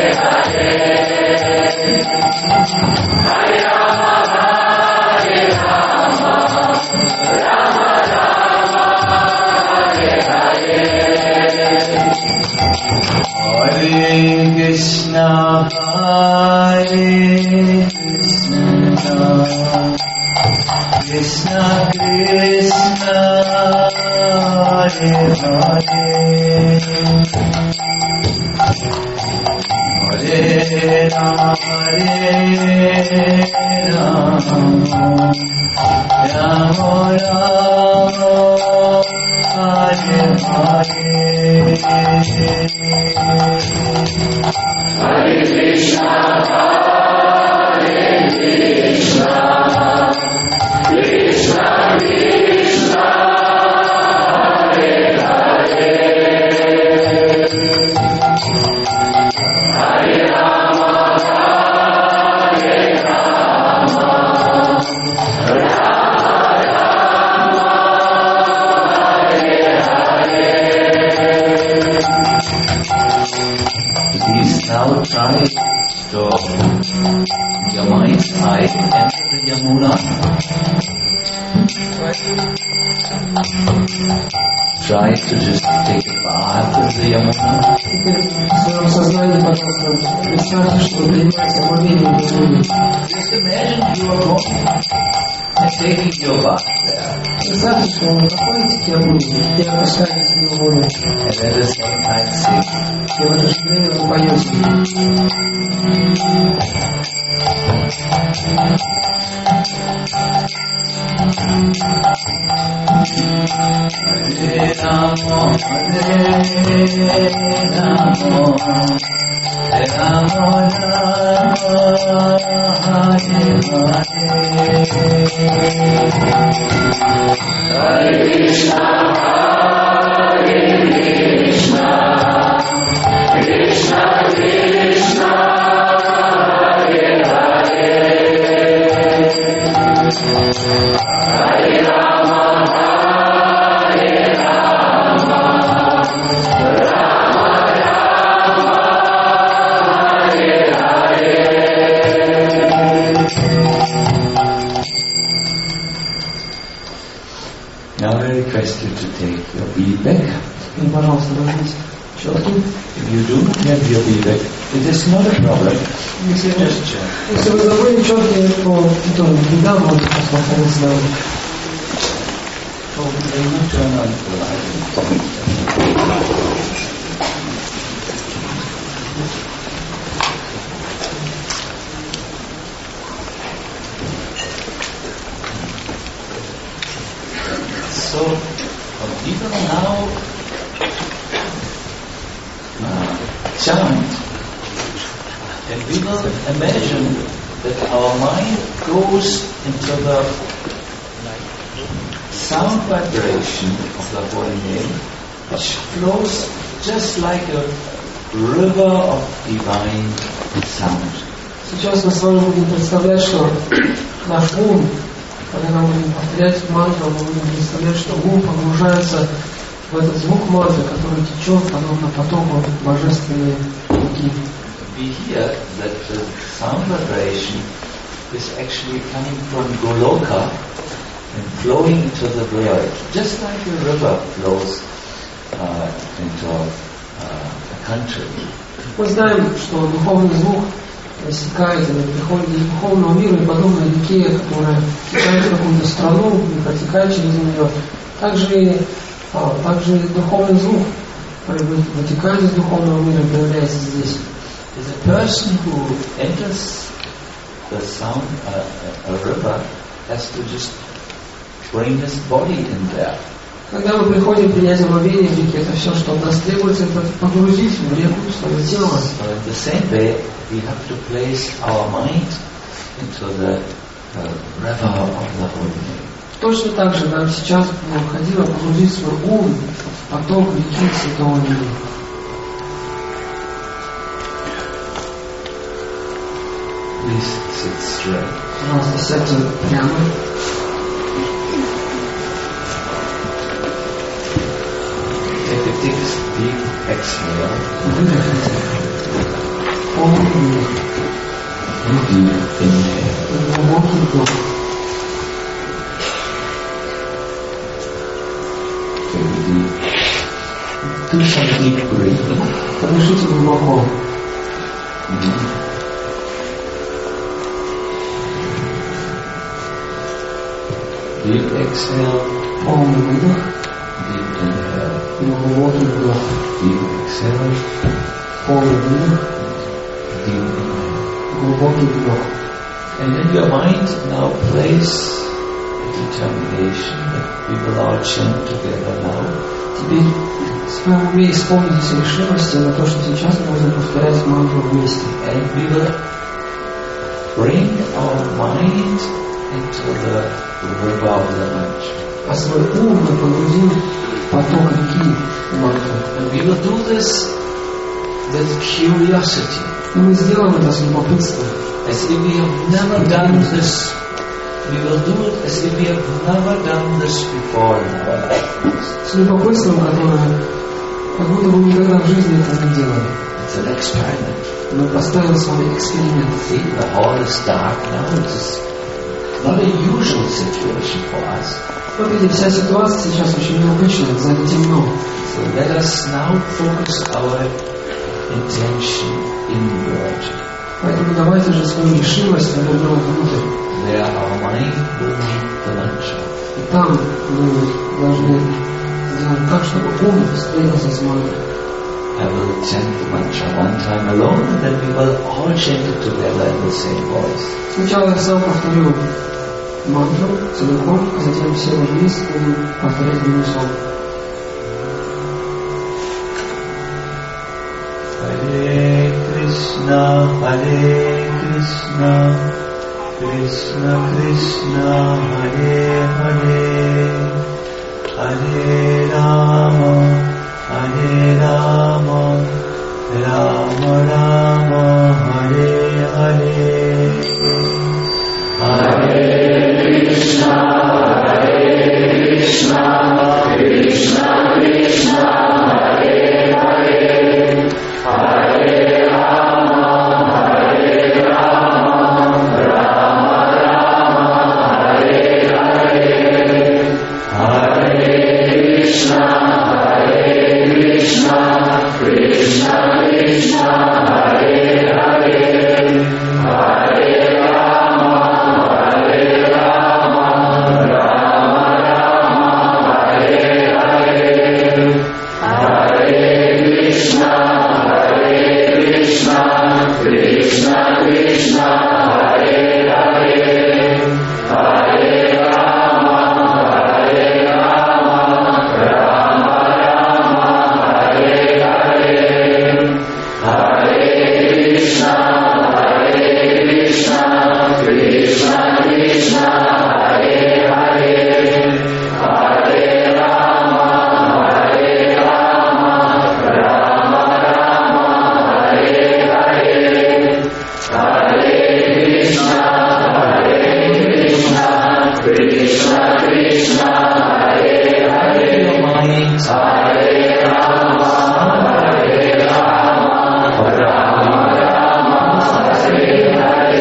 Try to just take a bath in the Yamuna. Just imagine you are going and taking your bath there. And at the same time Hare Rama, Hare Rama, Rama Rama, Hare Hare. Hare Krishna, Hare Krishna, Krishna Krishna, Hare Hare. Hare Rama, Hare Rama, Rama Rama, Hare Hare. Now I request you to take your feedback. И, пожалуйста, возьмите щетки. If you do not have your feedback, it is not a problem. Если, Just check. если вы забыли четки, то это не дам, вот просто останется на улице. Oh, they will turn on the light. So, we will now uh, chant, and we will imagine that our mind goes into the sound vibration of the holy name, which flows just like a river of divine sound. Сейчас мы с вами будем представлять, что наш ум, когда мы будем повторять мантру, мы будем представлять, что ум погружается в этот звук мантры, который течет подобно потоку божественной руки. We hear that the sound vibration is actually coming from Goloka and flowing into the world, just like a river flows uh, into uh, a country. Мы знаем, что духовный звук стекает, приходит из духовного мира, и подобно реке, которая текает в какую-то страну и протекает через нее. Также, а, также духовный звук вытекает из духовного мира и появляется здесь. There's a person who enters the sound, uh, a river, has to just bring his body in there. Когда мы приходим принять омовение в реке, это все, что от нас требуется, это погрузить в реку свое тело. So in the same way, we have to place our mind into the uh, river of the holy name. Точно так же нам сейчас необходимо погрузить свой ум в поток реки Святого Имени. Please sit straight. Пожалуйста, сядьте прямо. Take a deep, deep exhale. Выдохните. полный выдох. And deep inhale. И глубокий вдох. Very deep. Do some deep breathing. Подышите глубоко. Mm-hmm. Deep exhale. Полный выдох. Deep inhale. И глубокий вдох. Deep exhale. Полный выдох. Deep inhale. Глубокий вдох. And in your mind now place a determination that we will all chant together now. Теперь в своем уме исполнитесь решимости на то, что сейчас мы будем повторять мантру вместе. And we will bring our mind into the river of the mantra. А свой ум мы погрузим в поток реки мантры. And we will do this with curiosity. И мы сделаем это с любопытством. As if we have never done this. We will do it as if we have never done this before in our lives. С любопытством, которое как будто бы никогда в жизни этого не делали. It's an experiment. Мы поставим с вами эксперимент. See, the hall is dark now. It's not a usual situation for us. Вот видите, вся ситуация сейчас очень необычная, в зале темно. So let us now focus our intention inward. Поэтому давайте же свою решимость навернем внутрь. Where our mind will meet the mantra. И там мы должны сделать так, чтобы ум встретился с мантрой. I will chant the mantra one time alone, and then we will all chant it together in the same voice. Сначала я сам повторю мантру целиком, а затем все вместе будем повторять в унисон. Hare Krishna, Hare Krishna, Krishna Krishna, Hare Hare, Hare Rama, Hare Rama, Rama Rama, Hare Hare. Hare Krishna, Hare Krishna, Krishna Krishna, Hare Hare, Hare Rama, Hare Rama, Rama Rama, Hare Hare. Hare Krishna, Hare Krishna, Krishna Krishna, Hare Hare, Hare Rama, Hare Rama, Rama Rama, Hare Hare. Hare Krishna, Hare Krishna, Krishna Krishna, Hare Hare, Hare Rama, Hare Rama, Rama Rama, Hare Hare. Hare Krishna, Hare Krishna, Krishna Krishna, Hare Hare, Hare Rama, Hare Rama, Rama Rama, Hare Hare. Hare Krishna, Hare Krishna, Krishna Krishna, Hare Hare. Hare Rama, Hare Rama, Rama Rama, Hare Hare.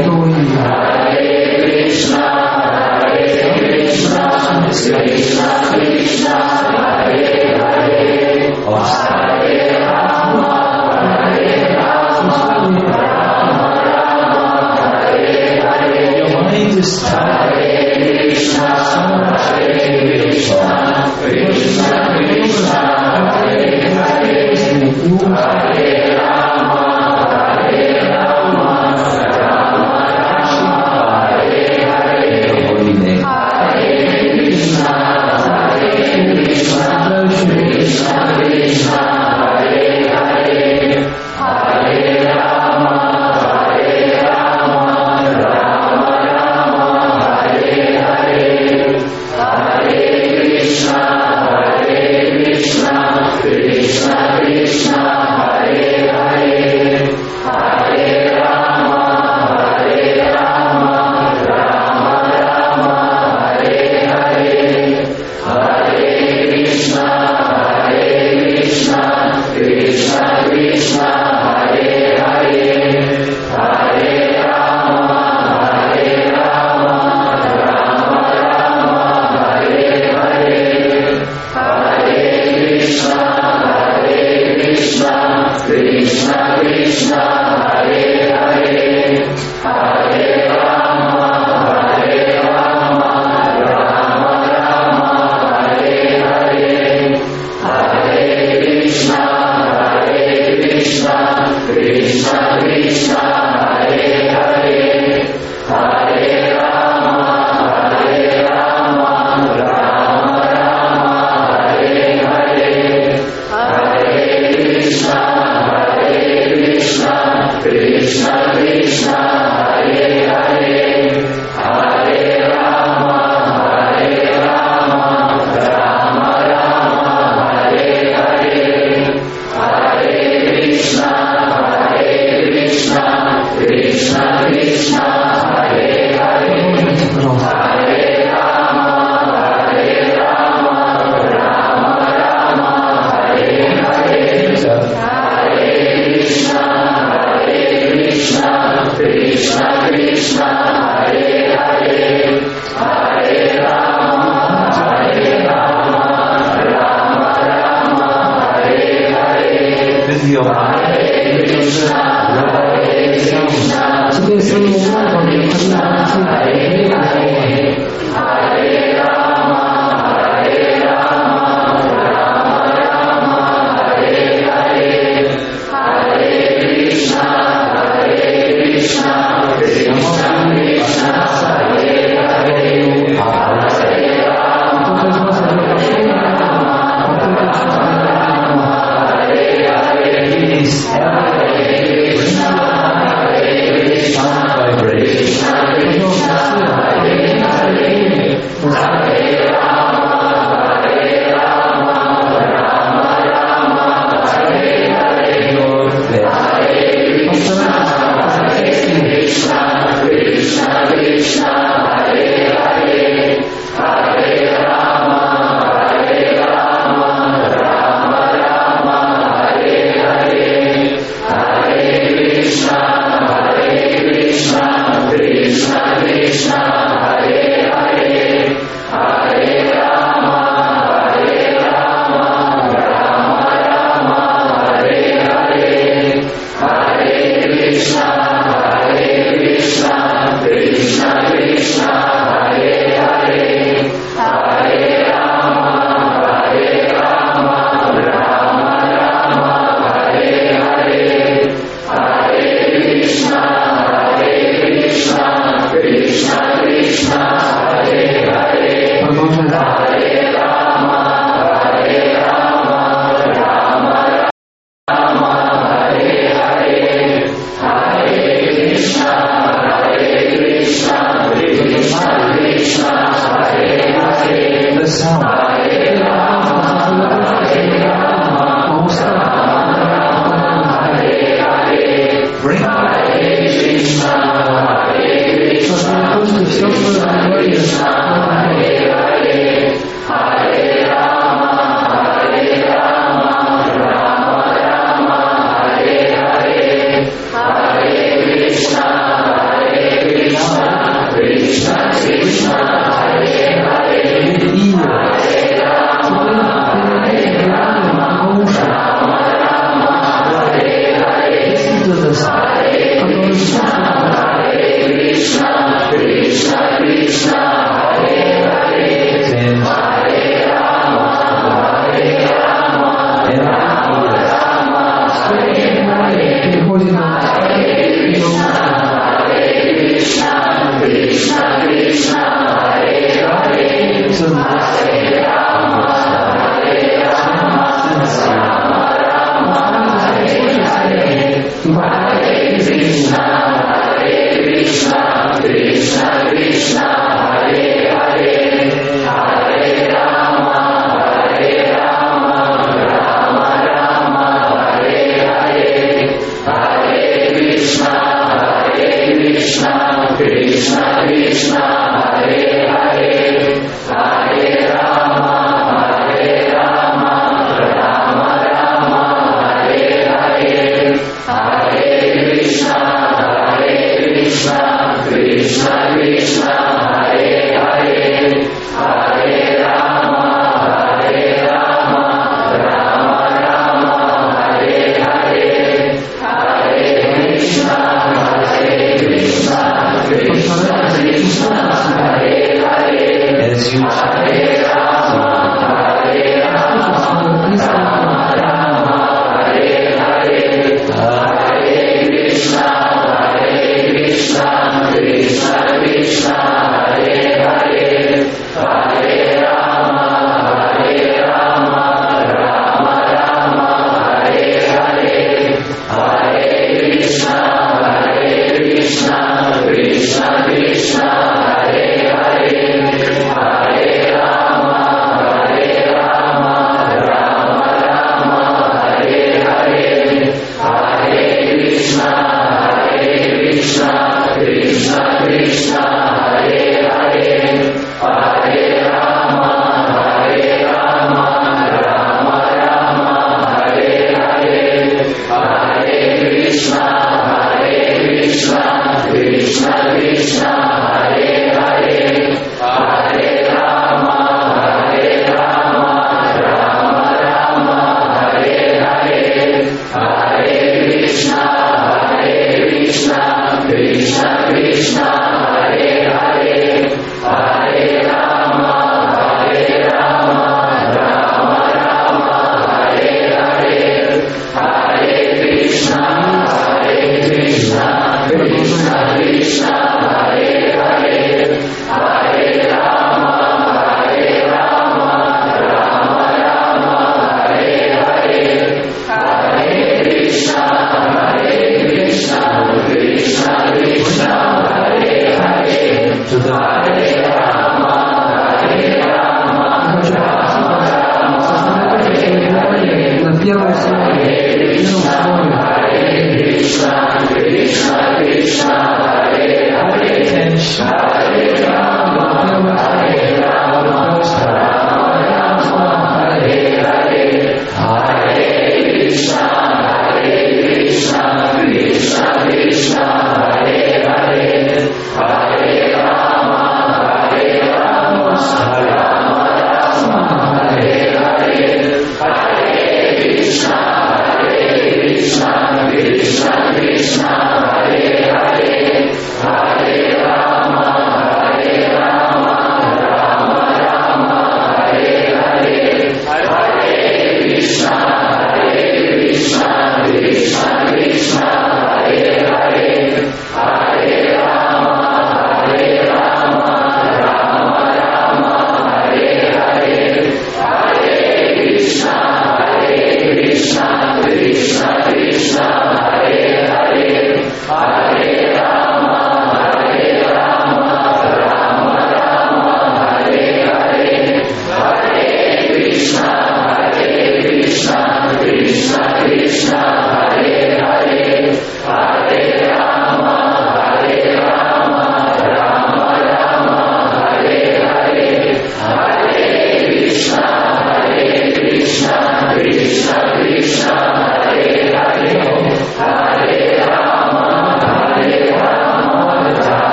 Hare Krishna, Hare Krishna, Krishna Krishna, Hare Hare. Hare Rama, Hare Rama, Rama Rama, Hare Hare. Your mind is tired. Hare Krishna, Hare Krishna, Krishna Krishna, Hare Hare. Hare Rama, Hare Rama, Rama Rama, Hare Hare. Your holy name. Hare Krishna, Hare Krishna, Krishna Krishna, Hare Hare. Hare Rama, Hare Rama, Rama Rama,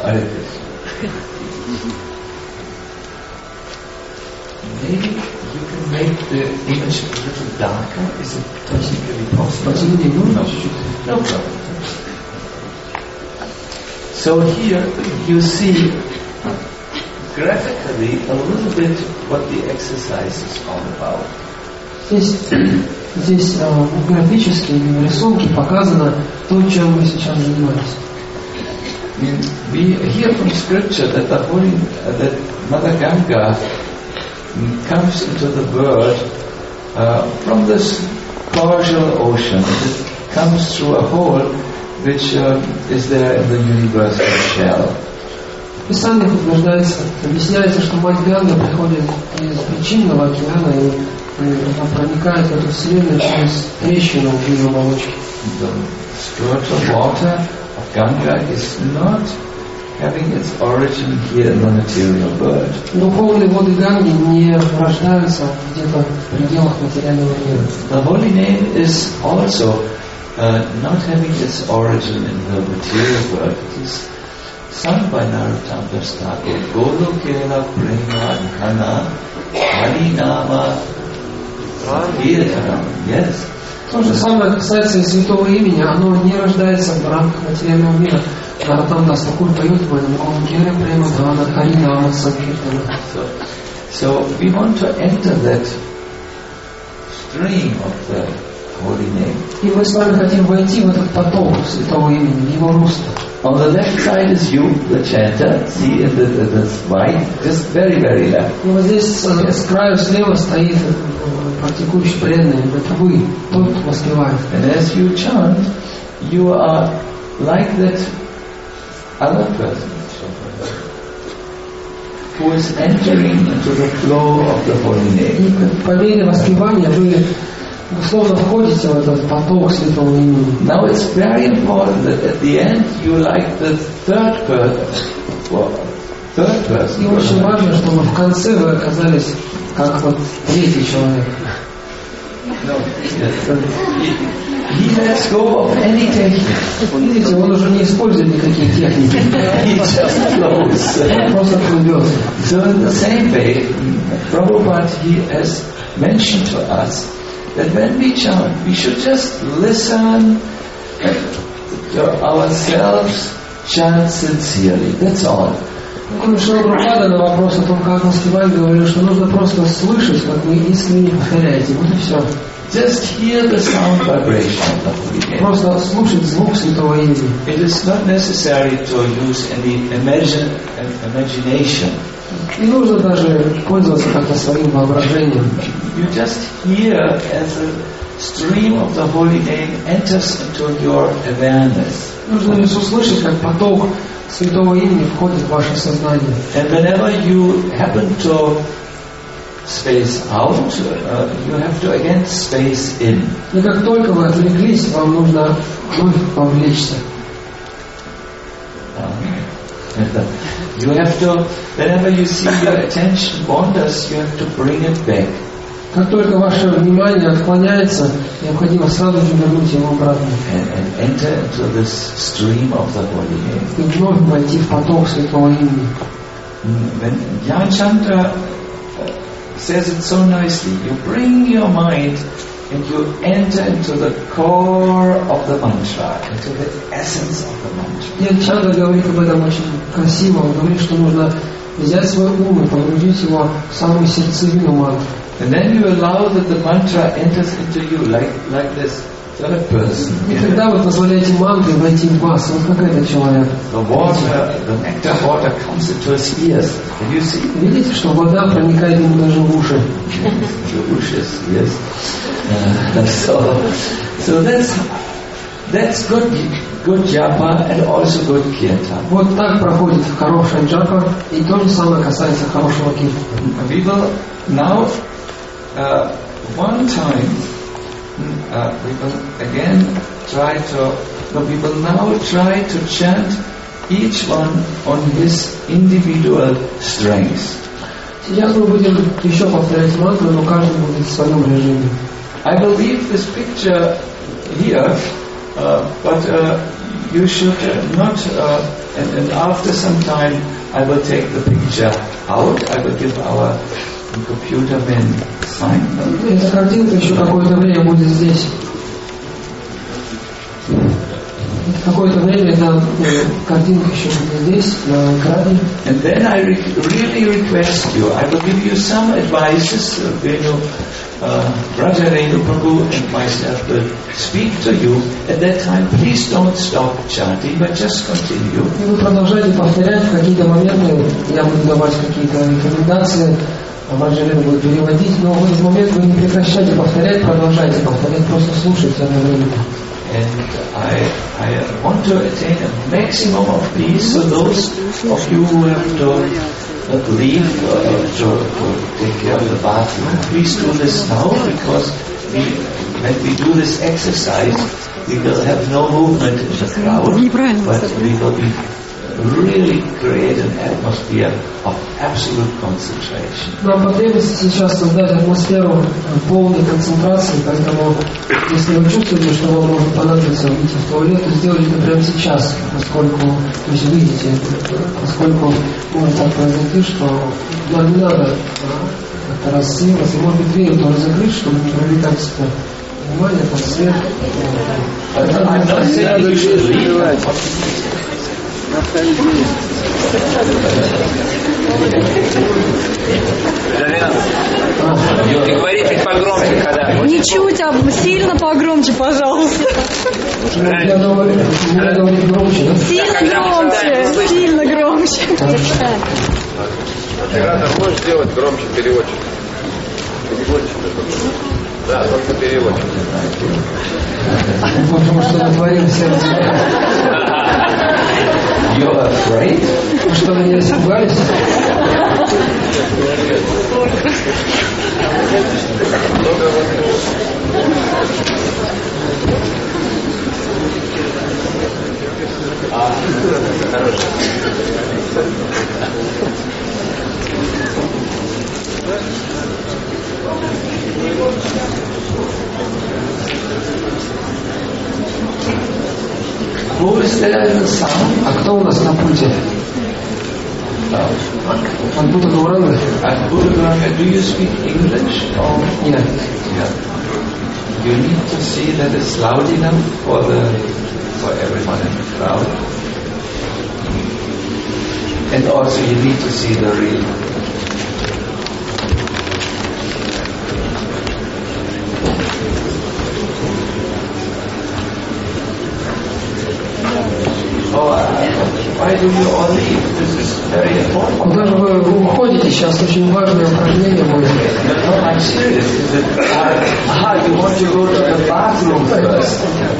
Hare Krishna. Maybe you can make the image a little darker. Is it technically possible? No, no problem. So here you see graphically a little bit what the exercise is all about. Здесь, здесь э, графически, в рисунке показано то, чем мы сейчас занимались. We hear from scripture that the holy, uh, that Mother Ganga comes into the world uh, from this causal ocean. It comes through a hole which uh, is there in the universal shell. В Писаниях утверждается, объясняется, что мать Ганга приходит из причинного океана и, и проникает в эту вселенную через трещину в ее оболочке. The spiritual water of Ganga is not having its origin here in the material world. Духовные воды Ганги не рождаются где-то в пределах материального мира. The holy name is also uh, not having its origin in the material world. It is sung by Narottam Das Thakur. Golokela Prema Dhana Harinama Kirtanam. Yes. То же самое касается и святого имени. Оно не рождается в рамках материального мира. Наротам Дас Тхакур поет в этом Голокела Према Dhana Harinama Sankirtanam. So we want to enter that stream of the holy name. И мы с вами хотим войти в этот поток святого имени, в его русло. On the left side is you, the chanter. See in the, the, the white, just very, very left. И вот здесь с, с краю слева стоит практикующий преданный. Это вы, тот, кто воспевает. And as you chant, you are like that other person who is entering into the flow of the holy name. И по мере воспевания вы условно входите в этот поток святого имени. Now it's very important that at the end you like the third person. Well, third person. И очень важно, чтобы в конце вы оказались как вот третий человек. No, he, he lets go of any technique. Видите, он уже не использует никаких техник. He just flows. Он просто плывет. So in the same way, Prabhupada, he has mentioned to us that when we chant, we should just listen to ourselves chant sincerely. That's all. Шрила Прабхупада на вопрос о том, как воспевать, говорил, что нужно просто слышать, как вы искренне повторяете. Вот и все. Just hear the sound vibration of the holy name. Просто слушать звук святого имени. It is not necessary to use any imagine, imagination. Не нужно даже пользоваться как-то своим воображением. You just hear as a stream of the holy name enters into your awareness. Нужно лишь услышать, как поток святого имени входит в ваше сознание. And whenever you happen to space out, uh, you have to again space in. И как только вы отвлеклись, вам нужно вновь повлечься. You have to, whenever you see your attention wanders, you have to bring it back. Как только ваше внимание отклоняется, необходимо сразу же вернуть его обратно. And, and enter into this stream of the holy name. И вновь войти в поток святого имени. When Jnana Chandra says it so nicely, you bring your mind and you enter into the core of the mantra, into the essence of the mantra. Дьян Чандра говорит об этом очень красиво. Он говорит, что нужно взять свой ум и погрузить его в самую сердцевину мантры. And then you allow that the mantra enters into you like like this third person. И когда вы позволяете мантре войти в вас, вот как этот человек. The water, the nectar water comes into his ears. Can you see? Видите, что вода проникает ему даже в уши. The wishes, yes. Uh, so, so that's that's good, good japa and also good kirtan. Вот так проходит хорошая джапа, и то же самое касается хорошего киртана. We will now uh, one time uh, we will again try to. No, we will now try to chant each one on his individual strengths. Сейчас мы будем еще повторять мантру, но каждый будет в своем режиме. I will leave this picture here, uh, but uh, you should uh, not, uh, and, and after some time I will take the picture out, I will give our computer man sign. Эта картинка еще какое-то время будет здесь. Какое-то время эта картинка еще будет здесь, на экране. And then I re- really request you, I will give you some advices, uh, Venu, uh, Raja Renu Prabhu and myself will speak to you. At that time, please don't stop chanting, but just continue. И вы продолжаете повторять в какие-то моменты, я буду давать какие-то рекомендации, Раджа Рenu будет переводить, но в этот момент вы не прекращайте повторять, продолжайте повторять, просто слушайте одновременно. And I, I want to attain a maximum of peace. So those of you who have to uh, leave uh, to, to take care of the bathroom, please do this now, because we, when we do this exercise, we will have no movement in the crowd, but we will be really create an atmosphere of absolute concentration. Нам потребуется сейчас создать атмосферу полной концентрации, поэтому если вы чувствуете, что вам может понадобиться выйти в туалет, то сделайте это прямо сейчас, поскольку, то есть выйдете, поскольку может так произойти, что нам не надо как-то рассеиваться, может быть дверь тоже закрыть, чтобы не привлекать сюда внимание, там свет. И говори чуть погромче, когда. Не чуть, а сильно погромче, пожалуйста. Я говорю, я говорю громче, да? Сильно громче, сильно громче. Оператор, можешь сделать громче переводчик? Переводчик. Да, только переводчик. Потому что натворил сердце. You're afraid? Вы что, меня испугались? Who is there in the sound? А кто у нас на пульте? Анпута Гауранга? Do you speak English? Or? Нет. Yeah. You need to see that it's loud enough for the for everyone in the crowd. And also you need to see the real. Oh, uh, why do you all leave? This is very important. Куда же вы уходите? Сейчас очень важное упражнение будет. No, I'm serious. Is it, uh, ah, you want to go to the bathroom first?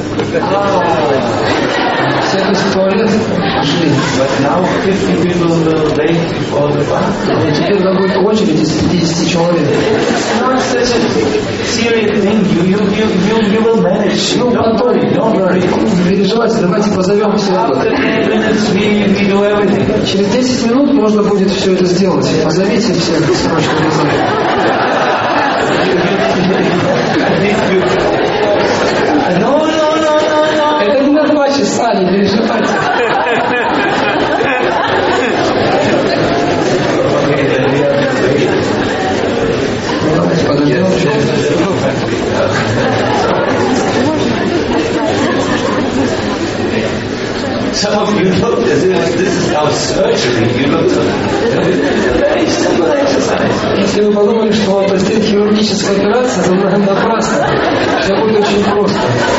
Ah. Все в туалет пошли. But now fifty people will wait before the bathroom. И теперь там будет очередь из пятидесяти человек. It's not such a serious thing. You, you, you, you, you will manage. Ну, Don't потом, worry, don't worry. не переживайте, давайте позовем все это. After ten minutes we, we do everything. Через десять минут можно будет все это сделать. Позовите всех срочно назад. No, no, no, no, no. Это не на два часа, не переживайте. Okay, then we have to wait. Давайте подождем. Some of you look as if this is now surgery. You look a very simple exercise. Если вы подумали, что вам предстоит хирургическая операция, то напрасно. Все будет очень просто.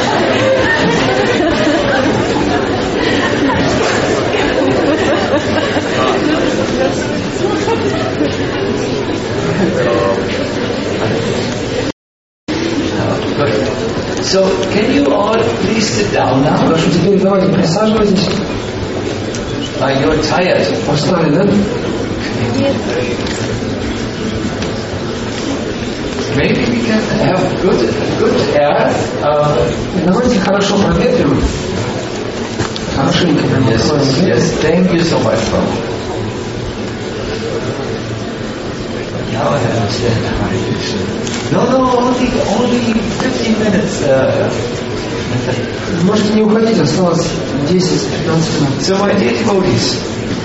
So, can you all please sit down now? Хорошо, теперь давайте присаживайтесь. Uh, you're tired. Устали, да? Maybe we can have good, good air. Uh, Давайте хорошо проветрим. Хорошенько прям yes, откроем. yes. Thank you so much, Prabhu. Now I understand. No, no, only only fifteen minutes. Uh, Можете не уходить, осталось десять-пятнадцать минут. So my dear devotees,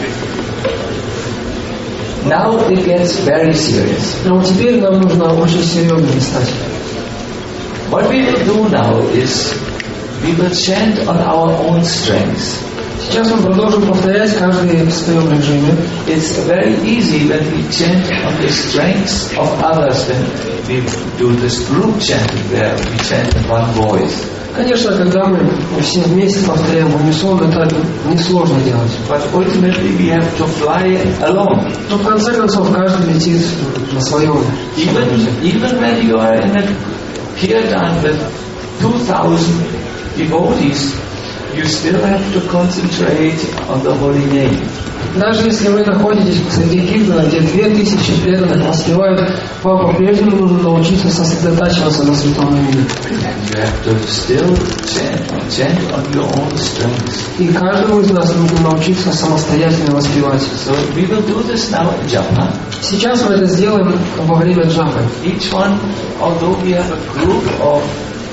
now it gets very serious. Но вот теперь нам нужно очень серьезно стать. What we will do now is we will chant on our own strength. Сейчас мы продолжим повторять каждый в своем режиме. It's very easy when we chant on the strengths of others, when we do this group chanting where we chant in one voice. Конечно, когда мы все вместе повторяем в унисон, это несложно делать. But ultimately we have to fly alone. Но в конце концов каждый летит на своем. Even, even when you are in a kirtan with two thousand devotees, you still have to concentrate on the holy name. Даже если вы находитесь среди киртана, где две тысячи преданных воспевают, вам по-прежнему нужно научиться сосредотачиваться на святом имени. You have to still chant, chant on your own strength. И каждому из нас нужно научиться самостоятельно воспевать. So we will do this now in japa. Сейчас мы это сделаем во время джапы. Each one, although we have a group of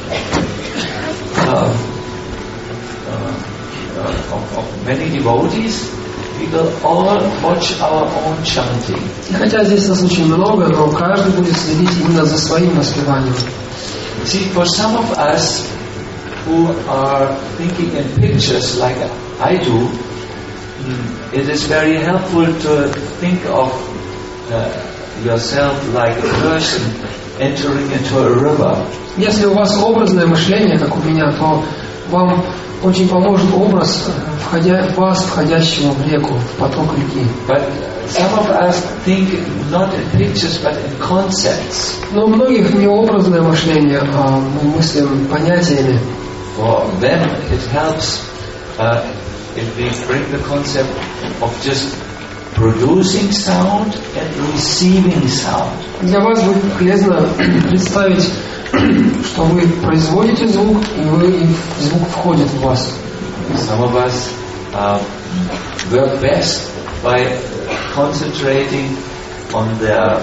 uh, uh, of, of many devotees, we will all watch our own chanting. И хотя здесь нас очень много, но каждый будет следить именно за своим воспеванием. See, for some of us who are thinking in pictures like I do, it is very helpful to think of uh, yourself like a person entering into a river. Если у вас образное мышление, как у меня, то вам очень поможет образ входя, вас, входящего в реку, в поток реки. But some of us think not in pictures, but in concepts. Но у многих не образное мышление, а мы мыслим понятиями. For them it helps uh, if we bring the concept of just producing sound and receiving sound. Для вас будет полезно представить, что вы производите звук, и, вы, и звук входит в вас. Some of us uh, work best by concentrating on their uh,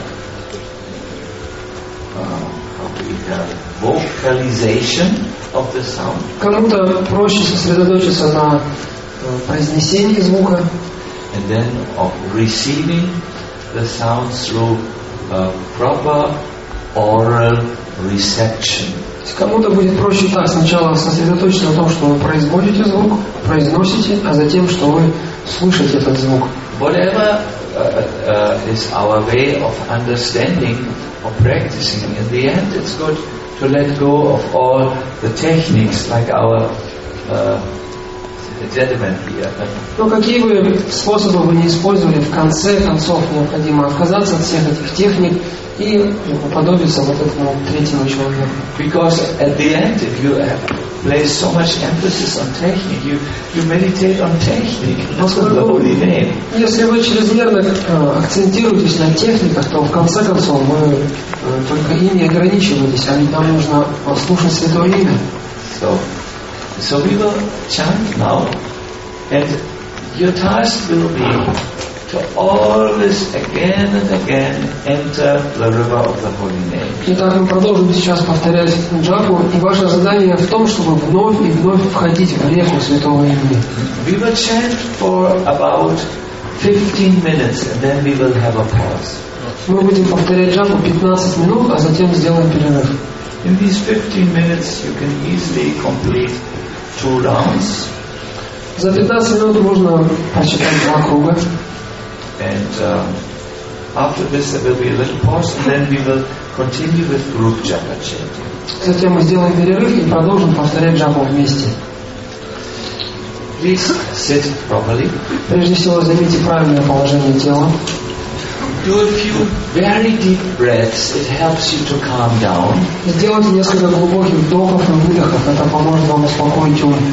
uh, vocalization of the sound. Кому-то проще сосредоточиться на произнесении звука, and then of receiving the sound through uh, proper oral reception. Кому-то будет проще так: сначала сосредоточиться на том, что вы производите звук, произносите, а затем, что вы слышите этот звук. Whatever uh, uh, is our way of understanding or practicing, in the end it's good to let go of all the techniques like our uh, gentleman here. Но какие бы способы вы не использовали, в конце концов необходимо отказаться от всех этих техник и уподобиться вот этому третьему человеку. Because at the end, if you have placed so much emphasis on technique, you, you meditate on technique, not on the holy name. Если вы чрезмерно э, акцентируетесь на техниках, то в конце концов вы э, только ими ограничиваетесь, а ведь нам нужно слушать святое имя. So, so we will chant now, and your task will be to always again and again enter the river of the holy name. Итак, мы продолжим сейчас повторять джапу, и ваше задание в том, чтобы вновь и вновь входить в реку святого имени. We will chant for about fifteen minutes, and then we will have a pause. Мы будем повторять джапу пятнадцать минут, а затем сделаем перерыв. In these fifteen minutes, you can easily complete two rounds. За пятнадцать минут можно прочитать два круга. And um, after this there will be a little pause, and then we will continue with group japa chanting. Затем мы сделаем перерыв и продолжим повторять джапу вместе. Please sit properly. Прежде всего, займите правильное положение тела. Do a few very deep breaths. It helps you to calm down. Сделайте несколько глубоких вдохов и выдохов. Это поможет вам успокоить ум.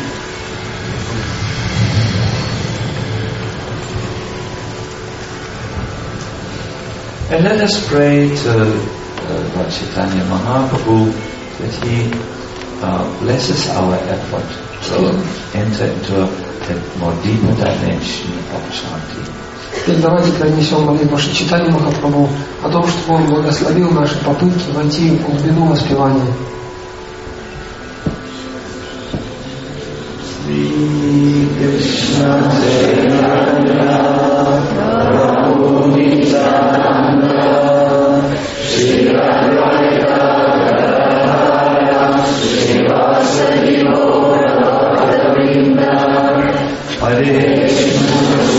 And let us pray to uh, Lord Chaitanya Mahaprabhu that he uh, blesses our effort to enter into a more deeper dimension of chanting. Теперь давайте принесем молитву Шри Чайтанье Махапрабху о том, чтобы Он благословил наши попытки войти в глубину воспевания. Krishna Chaitanya Prabhu Nityananda Shri Advaita Gadadhara Srivasadi Gaura Bhakta-vrinda Hare Krishna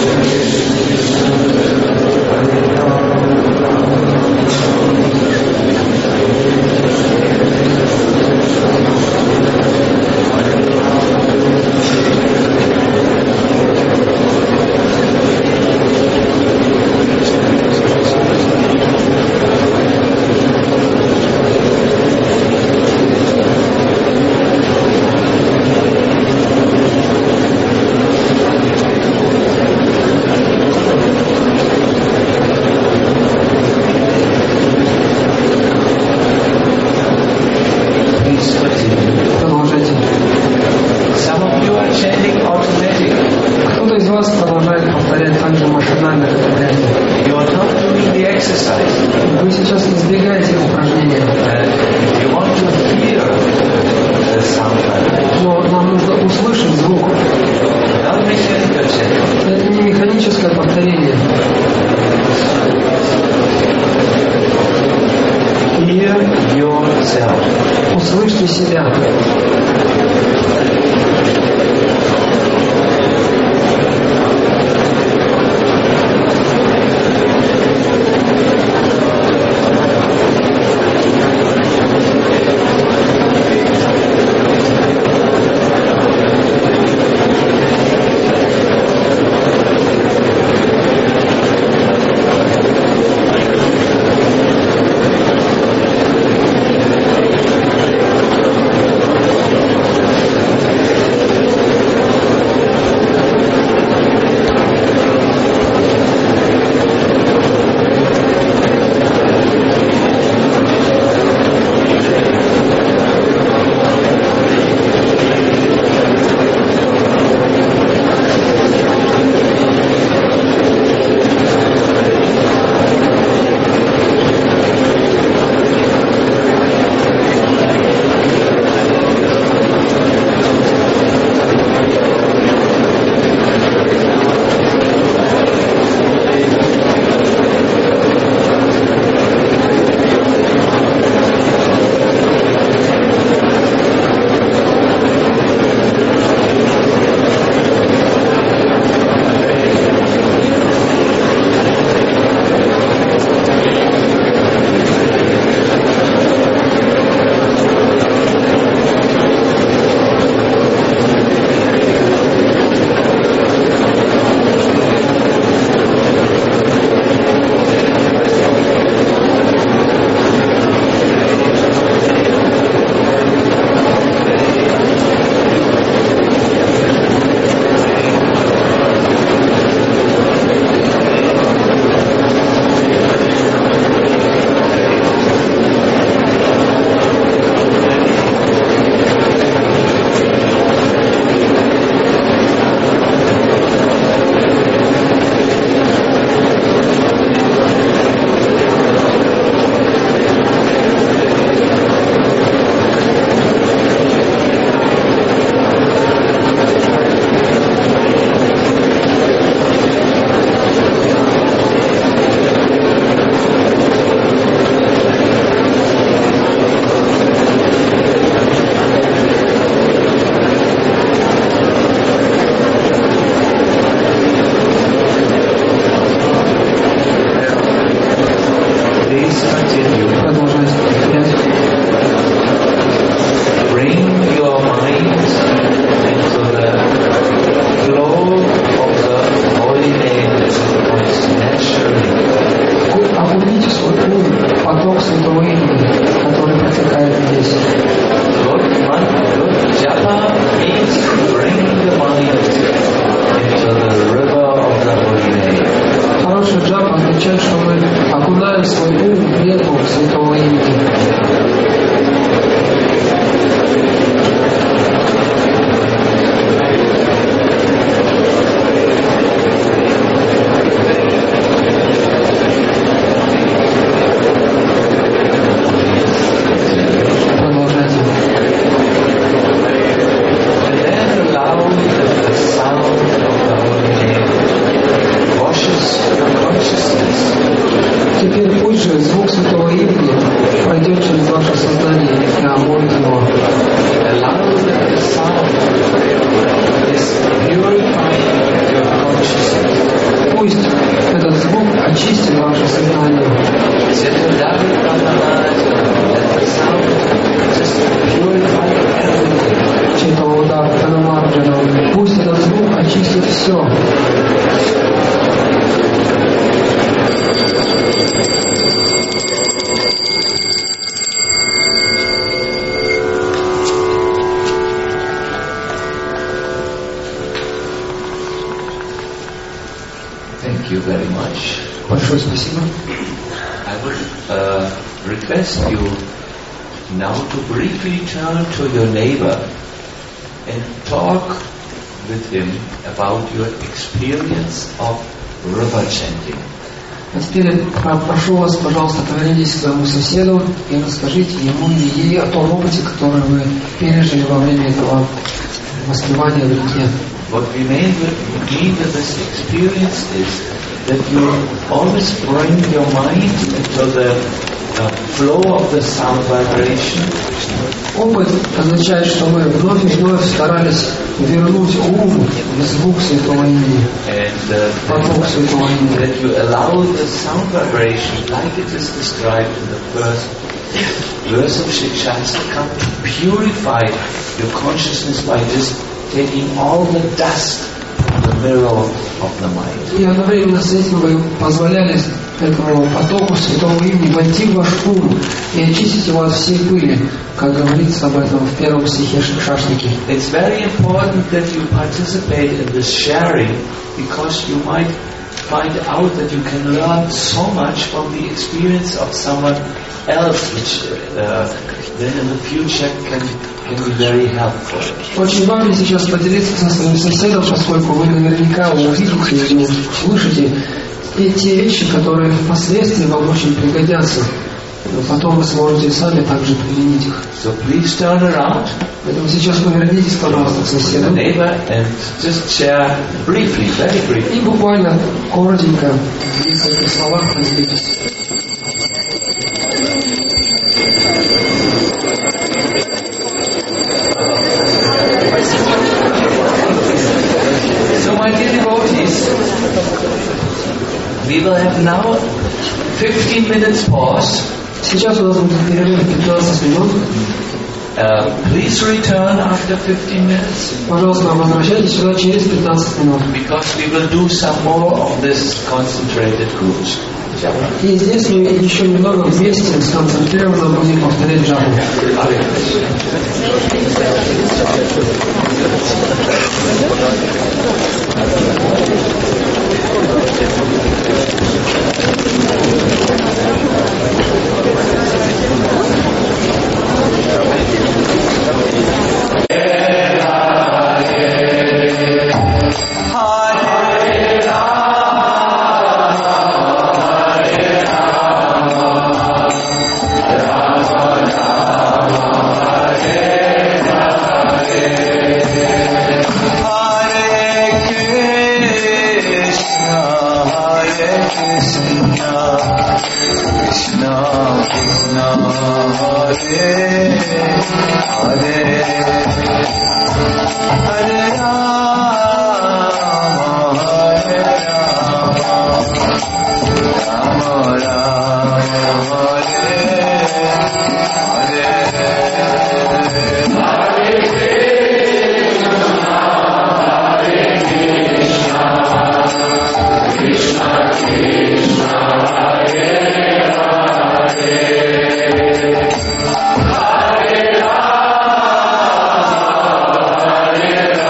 Hare Продолжайте. Some of you are chanting automatic. Кто-то из вас продолжает повторять так же машинально, как и прежде. You are not doing the exercise. Вы сейчас избегаете упражнения. Uh, you want to hear the sound vibration. Но нам нужно услышать звук. Not mechanical chanting. Это не механическое повторение. Hear yourself. Услышьте себя. наше сознание. Читоуда Танамарджана, пусть этот звук очистит все. Thank you very much. Большое спасибо. I would uh, request you now to briefly turn to your neighbor and talk with him about your experience of river chanting. А теперь прошу вас, пожалуйста, повернитесь к своему соседу и расскажите ему или ей о том опыте, который вы пережили во время этого воспевания в реке. What we mean with, mean with this experience is that you always bring your mind into the uh, flow of the sound vibration. Опыт означает, что мы вновь и вновь старались вернуть ум в звук Святого Имени, And uh, поток Святого Имени. that you allow the sound vibration, like it is described in the first verse of Shikshastakam, to purify your consciousness by just taking all the dust from the mirror of the mind. И одновременно с этим вы позволяли этому потоку Святого Имени войти в ваш ум и очистить его от всей пыли, как говорится об этом в первом стихе Шаштаки. It's very important that you participate in this sharing, because you might find out that you can learn so much from the experience of someone else, which uh, then in the future can, can be very helpful. Очень важно сейчас поделиться со своим соседом, поскольку вы наверняка увидите и услышите и те вещи, которые впоследствии вам очень пригодятся. Но потом вы сможете сами также применить их. So please turn around, Поэтому сейчас повернитесь, пожалуйста, к the соседу. neighbor, and just share briefly, very briefly. И буквально коротенько в нескольких словах поделитесь. So my dear devotees, we will have now fifteen minutes pause. Сейчас у нас будет перерыв пятнадцать минут. Uh, please return after fifteen minutes, Пожалуйста, возвращайтесь сюда через пятнадцать минут. because we will do some more of this concentrated groups. И здесь мы еще немного вместе сконцентрированно будем повторять джапу. Hare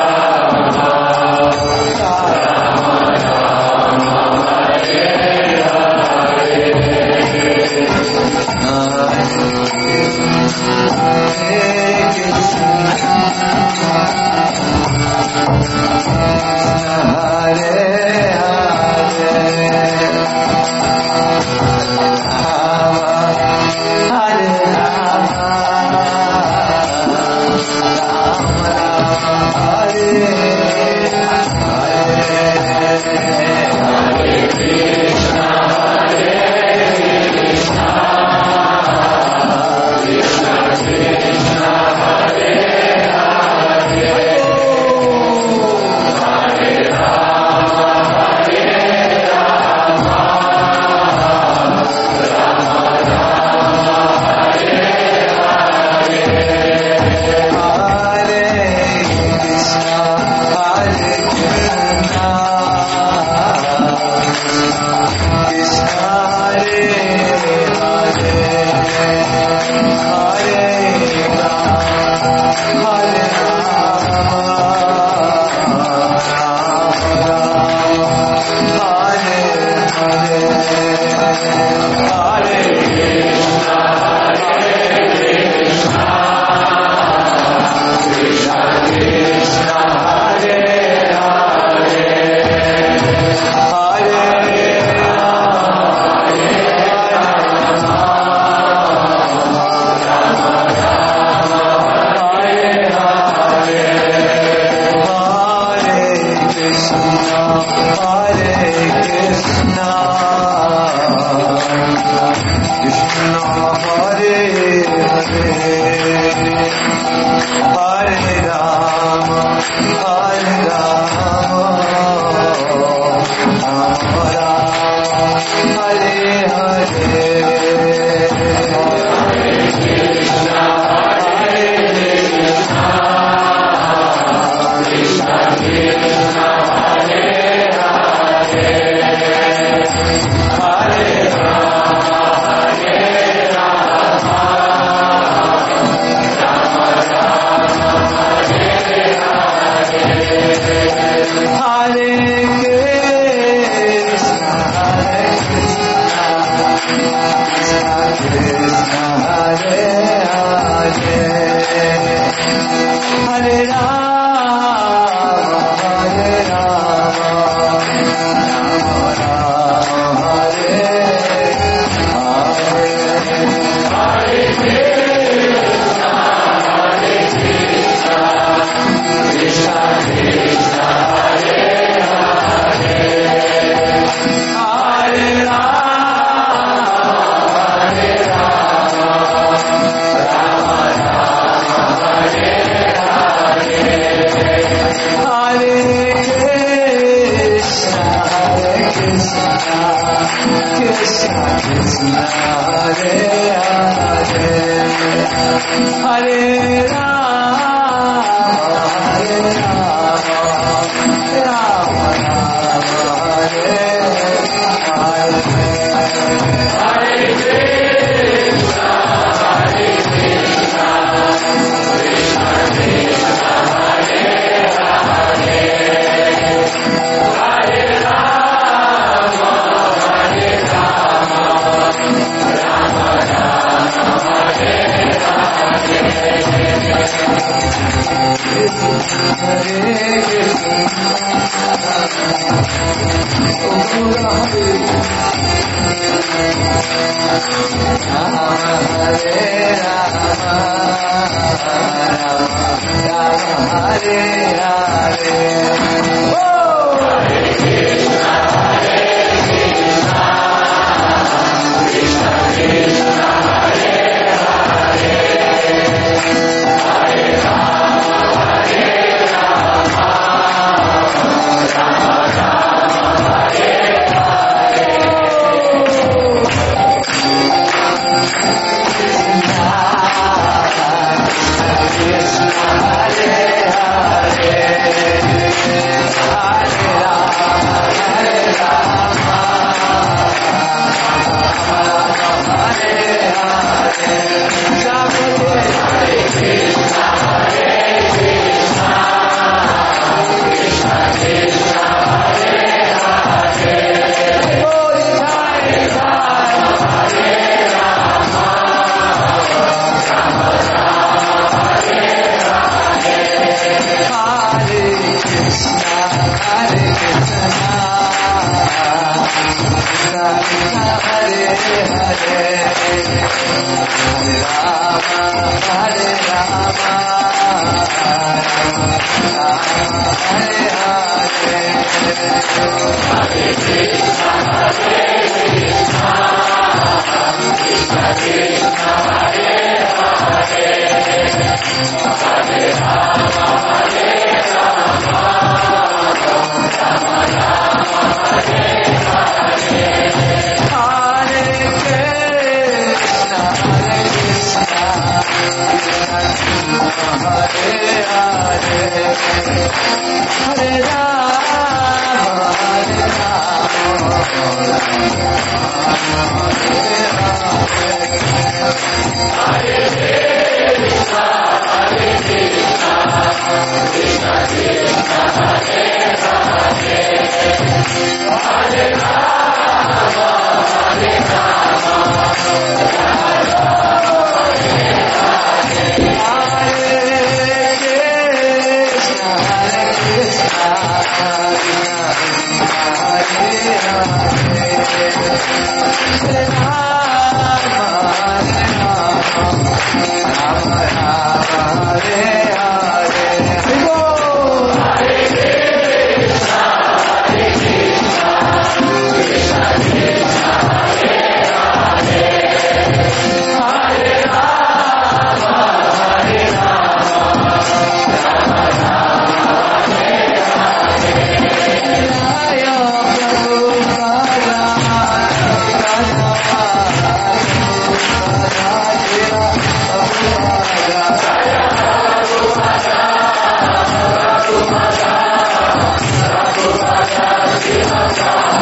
Krishna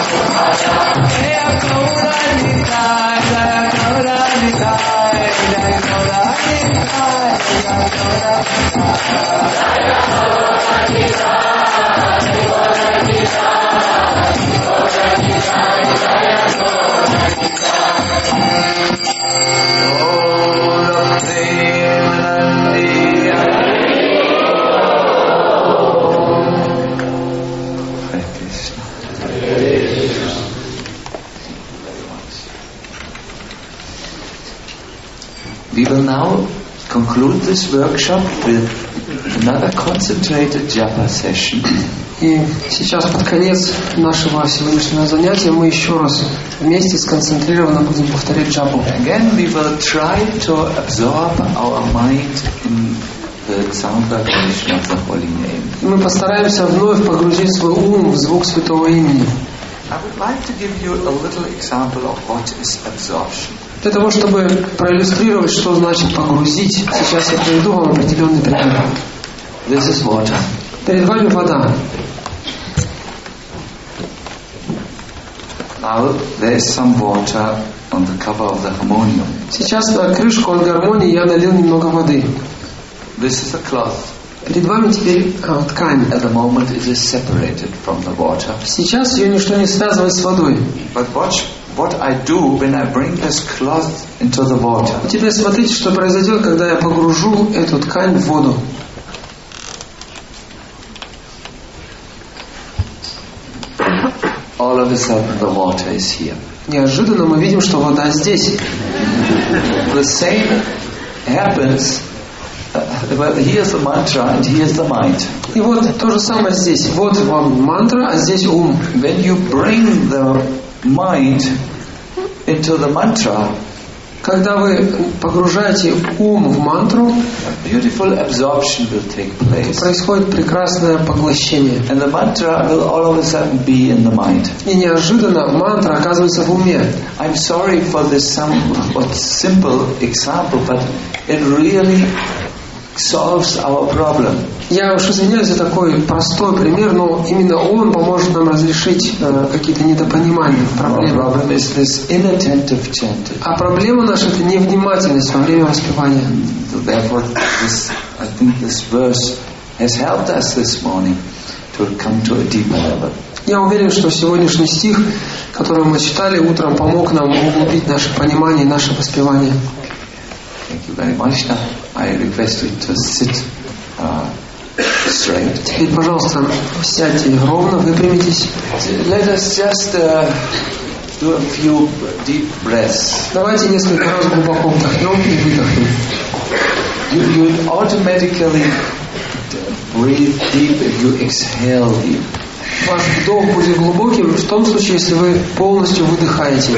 We will now conclude this workshop with another concentrated japa session. И сейчас под конец нашего сегодняшнего занятия мы еще раз вместе сконцентрированно будем повторять джапу. Again, we will try to absorb our mind in the sound vibration of the holy name. Мы постараемся вновь погрузить свой ум в звук святого имени. I would like to give you a little example of what is absorption. Для того, чтобы проиллюстрировать, что значит погрузить, сейчас я приведу вам определенный пример. This is water. Перед вами вода. Now there is some water on the cover of the harmonium. Сейчас на крышку от гармонии я налил немного воды. This is a cloth. Перед вами теперь а, ткань. At the moment it is separated from the water. Сейчас ее ничто не связывает с водой. But watch what I do when I bring this cloth into the water. Теперь смотрите, что произойдет, когда я погружу эту ткань в воду. All of a sudden the water is here. Неожиданно мы видим, что вода здесь. The same happens. Uh, well, here's the mantra and here's the mind. И вот то же самое здесь. Вот вам мантра, а здесь ум. When you bring the mind into the mantra, когда вы погружаете ум в мантру, beautiful absorption will take place. Происходит прекрасное поглощение. And the mantra will all of a sudden be in the mind. И неожиданно мантра оказывается в уме. I'm sorry for this somewhat simple example, but it really solves our problem. Я уж извиняюсь за такой простой пример, но именно он поможет нам разрешить э, какие-то недопонимания, проблемы. Problem is this inattentive chanting. А проблема наша — это невнимательность во время воспевания. So therefore, this, I think this verse has helped us this morning to come to a deeper level. Я уверен, что сегодняшний стих, который мы читали утром, помог нам углубить наше понимание и наше воспевание. Thank you very much. Now, I request you to sit uh, straight. Теперь, пожалуйста, сядьте ровно, выпрямитесь. Let us just uh, do a few deep breaths. Давайте несколько раз глубоко вдохнем и выдохнем. You, you automatically breathe deep if you exhale deep. Ваш вдох будет глубоким в том случае, если вы полностью выдыхаете.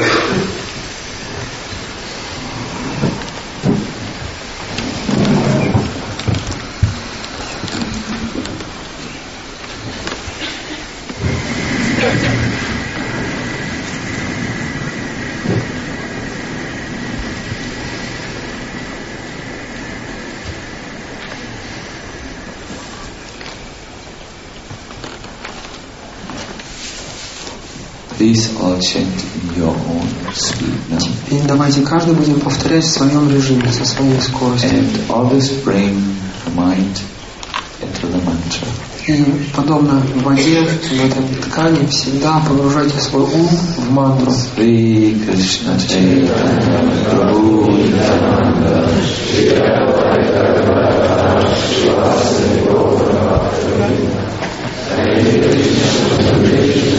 Please all chant in your own speed now. Теперь давайте каждый будем повторять в своем режиме, со своей скоростью. And always bring the mind into the mantra. И подобно воде в этой ткани всегда погружайте свой ум в мантру. Shri Krishna Chaitanya Prabhu Nityananda Shri Advaita Gadadhara Srivasadi Gaura Bhaktivinoda Hare Krishna.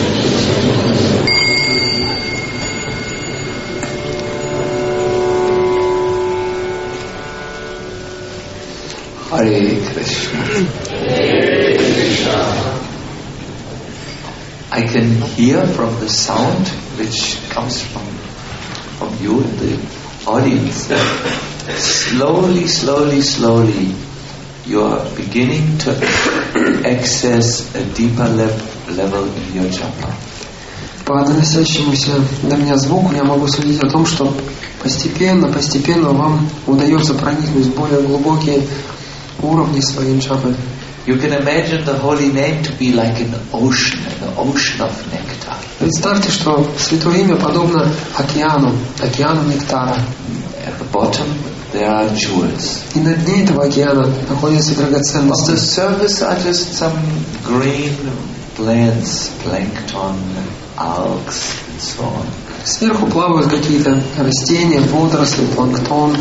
Hare Krishna. Hare Krishna. I can hear from the sound which comes from from you in the audience that slowly, slowly, slowly you are beginning to access a deeper le- level in your japa. По доносящемуся до меня звуку я могу судить о том, что постепенно, постепенно вам удается проникнуть в более глубокие уровни своей джапы. You can imagine the holy name to be like an ocean, an ocean of nectar. Представьте, что Святое Имя подобно океану, океану нектара. At the bottom there are jewels. И на дне этого океана находятся On the драгоценности. surface are just some green plants, plankton, algs, and so on. Сверху плавают какие-то растения, водоросли, планктон.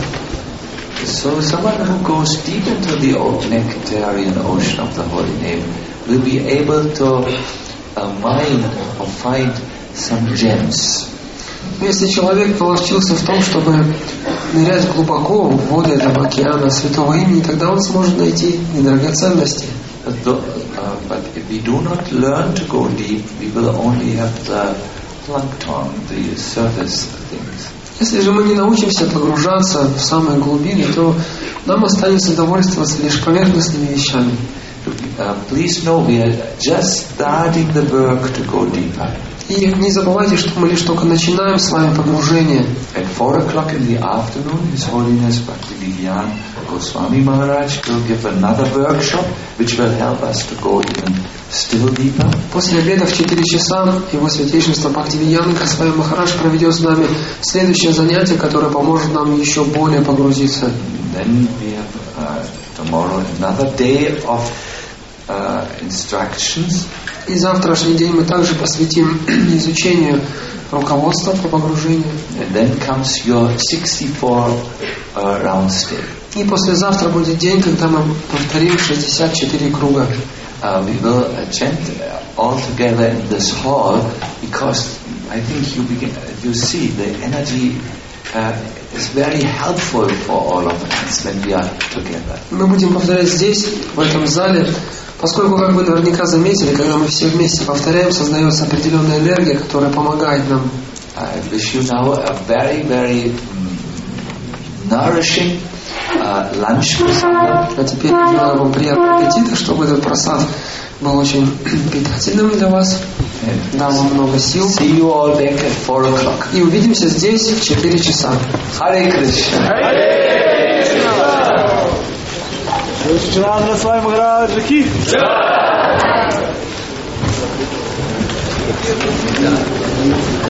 So someone who goes deep into the nectarian ocean of the Holy Name will be able to uh, mine or find some gems. Если человек полощился в том, чтобы нырять глубоко в воды этого океана Святого Имени, тогда он сможет найти и драгоценности. But, though, uh, but if we do not learn to go deep, we will only have the plankton, the surface things. Если же мы не научимся погружаться в самые глубины, то нам останется довольствоваться лишь поверхностными вещами. Uh, please know we are just starting the work to go deeper. И не забывайте, что мы лишь только начинаем с вами погружение. At four o'clock in the afternoon, His Holiness Bhaktivedanta Goswami Maharaj will give another workshop which will help us to go even still deeper. После обеда в четыре часа Его Святейшество Бхактивиданта Госвами Махарадж проведет с нами следующее занятие, которое поможет нам еще более погрузиться. Then we have uh, tomorrow another day of uh, instructions. И завтрашний день мы также посвятим изучению руководства по погружению. And then comes your sixty-four uh, round stay. И послезавтра будет день, когда мы повторим шестьдесят четыре круга. Uh, we will uh, chant all together in this hall because I think you begin, you see the energy uh, is very helpful for all of us when we are together. Мы будем повторять здесь, в этом зале, поскольку, как вы наверняка заметили, когда мы все вместе повторяем, создается определенная энергия, которая помогает нам. I wish you now a very, very um, nourishing uh, lunch. А теперь желаю вам приятного аппетита, чтобы этот просад был очень питательным для вас, дал вам много сил. See you all back at four o'clock. И увидимся здесь в четыре часа. Hare Krishna. Шрила Госвами Махараджа ки.